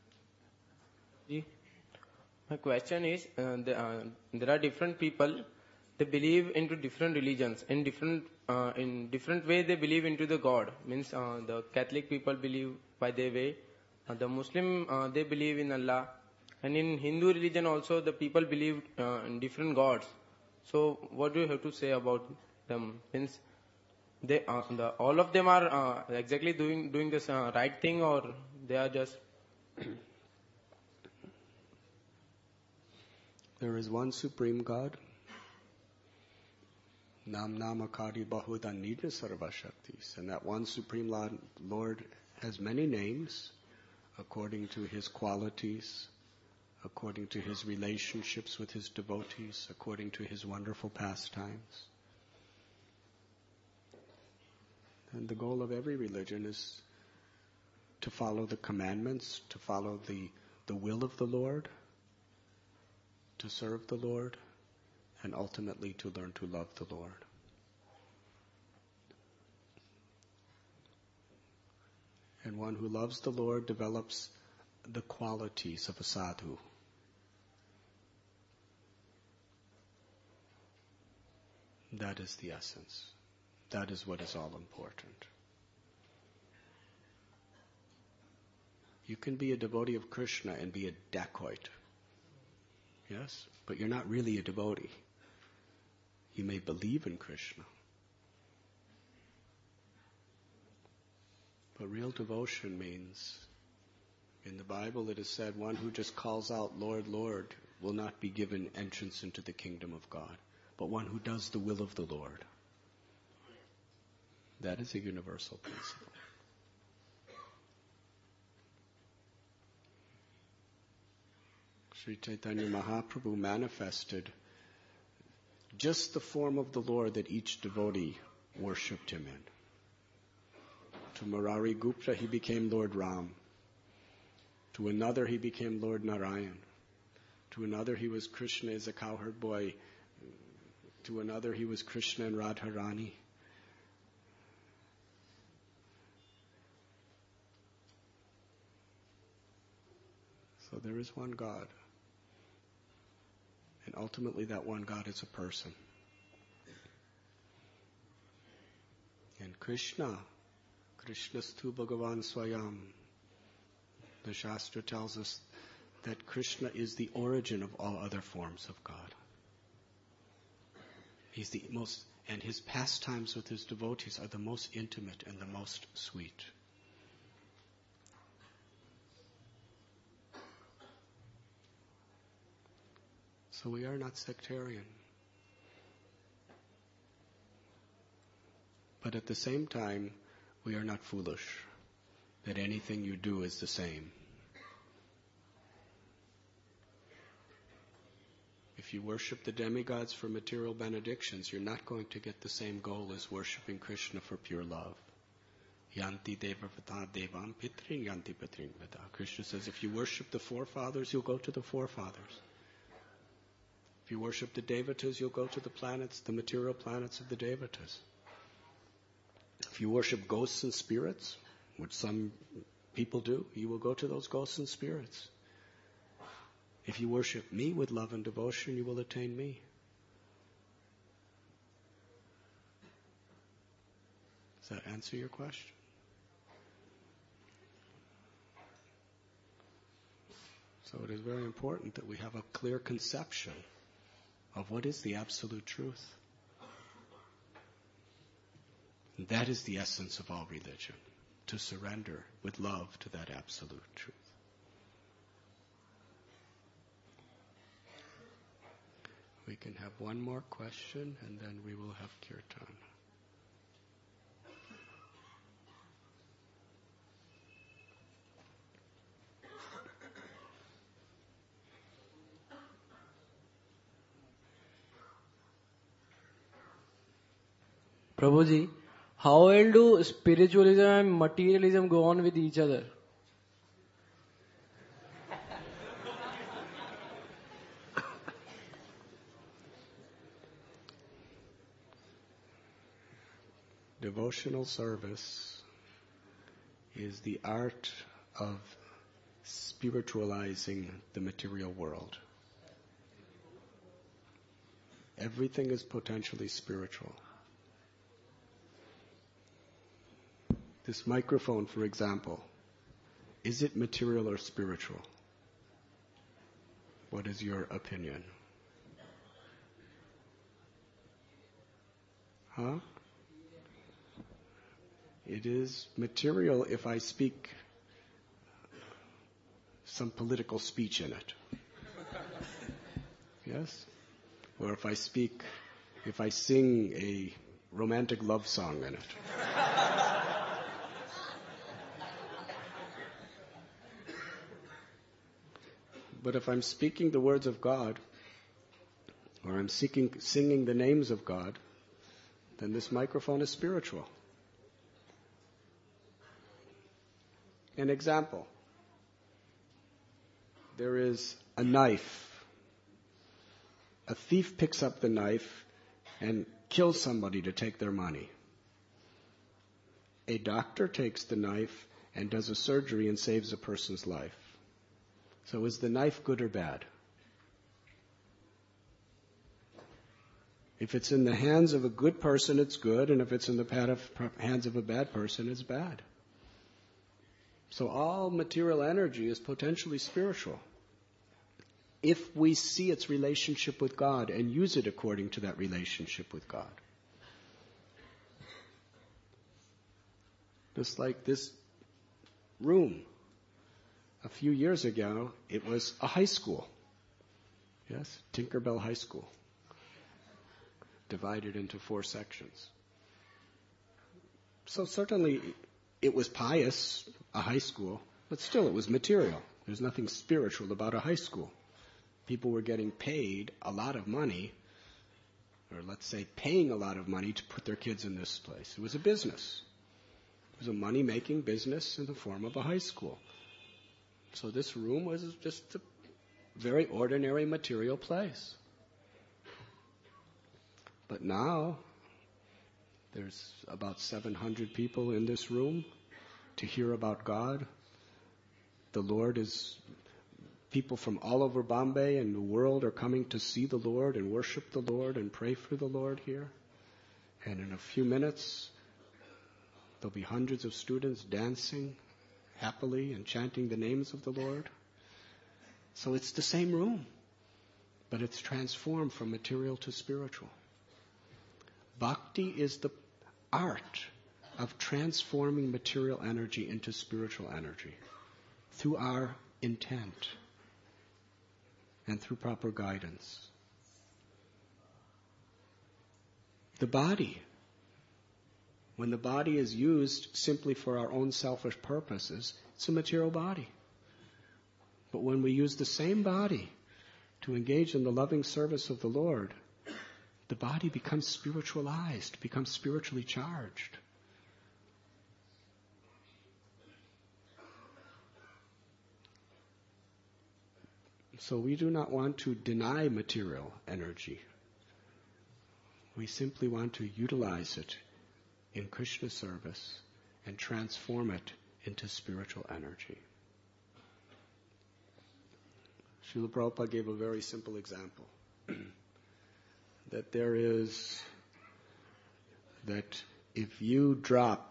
My question is, uh, the, uh, there are different people, they believe into different religions, in different uh, in different way they believe into the God. Means uh, the Catholic people believe by their way, uh, the Muslim uh, they believe in Allah, and in Hindu religion also the people believe uh, in different gods. So what do you have to say about them? Means they uh, the, all of them are uh, exactly doing doing this uh, right thing, or they are just There is one supreme God. Nam Namakari Bahuda Nidra Sarva Shaktis. And that one supreme Lord has many names according to his qualities, according to his relationships with his devotees, according to his wonderful pastimes. And the goal of every religion is to follow the commandments, to follow the, the will of the Lord, to serve the Lord, and ultimately to learn to love the Lord. And one who loves the Lord develops the qualities of a sadhu. That is the essence. That is what is all important. You can be a devotee of Krishna and be a dacoit. Yes? But you're not really a devotee. You may believe in Krishna. But real devotion means, in the Bible it is said, one who just calls out, Lord, Lord, will not be given entrance into the kingdom of God, but one who does the will of the Lord. That is a universal principle. Sri Chaitanya Mahaprabhu manifested just the form of the Lord that each devotee worshipped him in. To Murari Gupta, he became Lord Ram. To another, he became Lord Narayan. To another, he was Krishna as a cowherd boy. To another, he was Krishna and Radharani. So there is one God. And ultimately that one God is a person. And Krishna, Krishnastu Bhagavan Swayam, the Shastra tells us that Krishna is the origin of all other forms of God. He's the most, and his pastimes with his devotees are the most intimate and the most sweet. So we are not sectarian. But at the same time, we are not foolish, that anything you do is the same. If you worship the demigods for material benedictions, you're not going to get the same goal as worshiping Krishna for pure love. Yanti devavata devam pitrin yanti pitrin vada. Krishna says, if you worship the forefathers, you'll go to the forefathers. If you worship the devatas, you'll go to the planets, the material planets of the devatas. If you worship ghosts and spirits, which some people do, you will go to those ghosts and spirits. If you worship me with love and devotion, you will attain me. Does that answer your question? So it is very important that we have a clear conception of what is the absolute truth. And that is the essence of all religion, to surrender with love to that absolute truth. We can have one more question and then we will have kirtan. Prabhuji, how well do spiritualism and materialism go on with each other? Devotional service is the art of spiritualizing the material world. Everything is potentially spiritual. This microphone, for example, is it material or spiritual? What is your opinion? Huh? It is material if I speak some political speech in it. Yes? Or if I speak, if I sing a romantic love song in it. But if I'm speaking the words of God, or I'm seeking, singing the names of God, then this microphone is spiritual. An example. There is a knife. A thief picks up the knife and kills somebody to take their money. A doctor takes the knife and does a surgery and saves a person's life. So is the knife good or bad? If it's in the hands of a good person, it's good, and if it's in the hands of a bad person, it's bad. So all material energy is potentially spiritual, if we see its relationship with God and use it according to that relationship with God. Just like this room. A few years ago, it was a high school. Yes, Tinkerbell High School. Divided into four sections. So certainly it was pious, a high school, but still it was material. There's nothing spiritual about a high school. People were getting paid a lot of money, or let's say paying a lot of money to put their kids in this place. It was a business. It was a money-making business in the form of a high school. So this room was just a very ordinary material place. But now, there's about seven hundred people in this room to hear about God. The Lord is, people from all over Bombay and the world are coming to see the Lord and worship the Lord and pray for the Lord here. And in a few minutes, there'll be hundreds of students dancing happily and chanting the names of the Lord. So it's the same room, but it's transformed from material to spiritual. Bhakti is the art of transforming material energy into spiritual energy through our intent and through proper guidance. The body, when the body is used simply for our own selfish purposes, it's a material body. But when we use the same body to engage in the loving service of the Lord, the body becomes spiritualized, becomes spiritually charged. So we do not want to deny material energy. We simply want to utilize it in Krishna service and transform it into spiritual energy. Srila Prabhupada gave a very simple example. That there is, that if you drop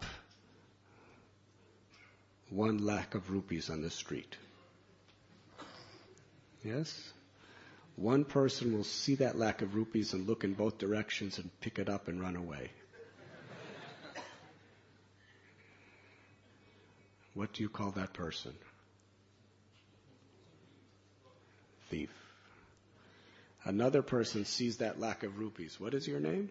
one lakh of rupees on the street, yes, one person will see that lakh of rupees and look in both directions and pick it up and run away. What do you call that person? Thief. Another person sees that lakh of rupees. What is your name?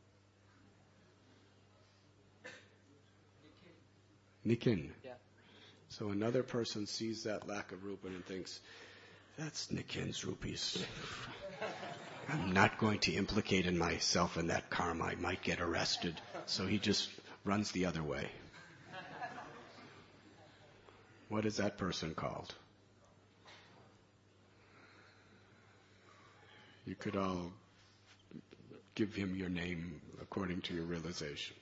Nikin. Yeah. So another person sees that lakh of rupees and thinks, that's Nikin's rupees. I'm not going to implicate in myself in that karma. I might get arrested. So he just runs the other way. What is that person called? You could all give him your name according to your realization.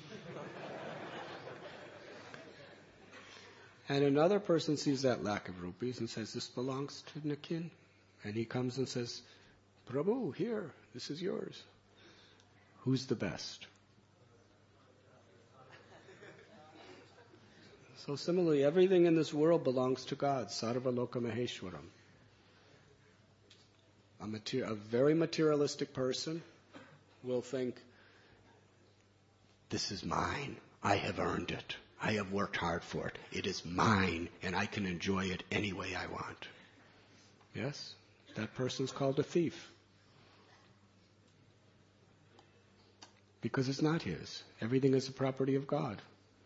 And another person sees that lakh of rupees and says, this belongs to Nikin. And he comes and says, Prabhu, here, this is yours. Who's the best? So similarly, everything in this world belongs to God, Sarva Loka Maheshwaram. A, mater- a very materialistic person will think, this is mine. I have earned it. I have worked hard for it. It is mine, and I can enjoy it any way I want. Yes? That person's called a thief. Because it's not his. Everything is the property of God.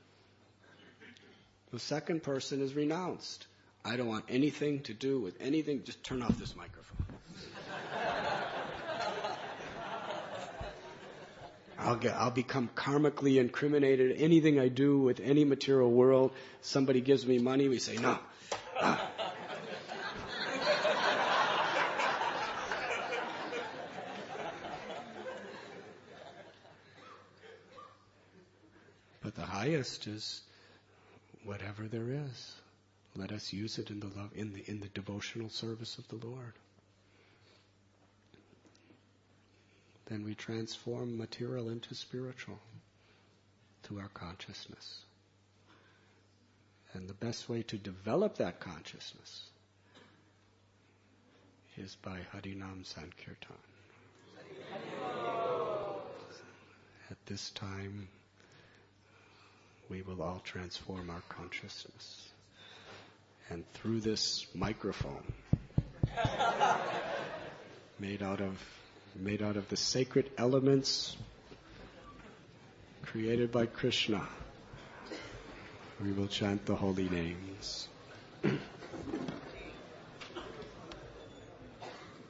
The second person is renounced. I don't want anything to do with anything. Just turn off this microphone. I'll get, I'll become karmically incriminated. Anything I do with any material world, somebody gives me money, we say, no. Ah. But the highest is whatever there is. Let us use it in the love, in the in the devotional service of the Lord. Then we transform material into spiritual through our consciousness. And the best way to develop that consciousness is by Harinam Sankirtan. At this time, we will all transform our consciousness. And through this microphone, made out of made out of the sacred elements created by Krishna, we will chant the holy names.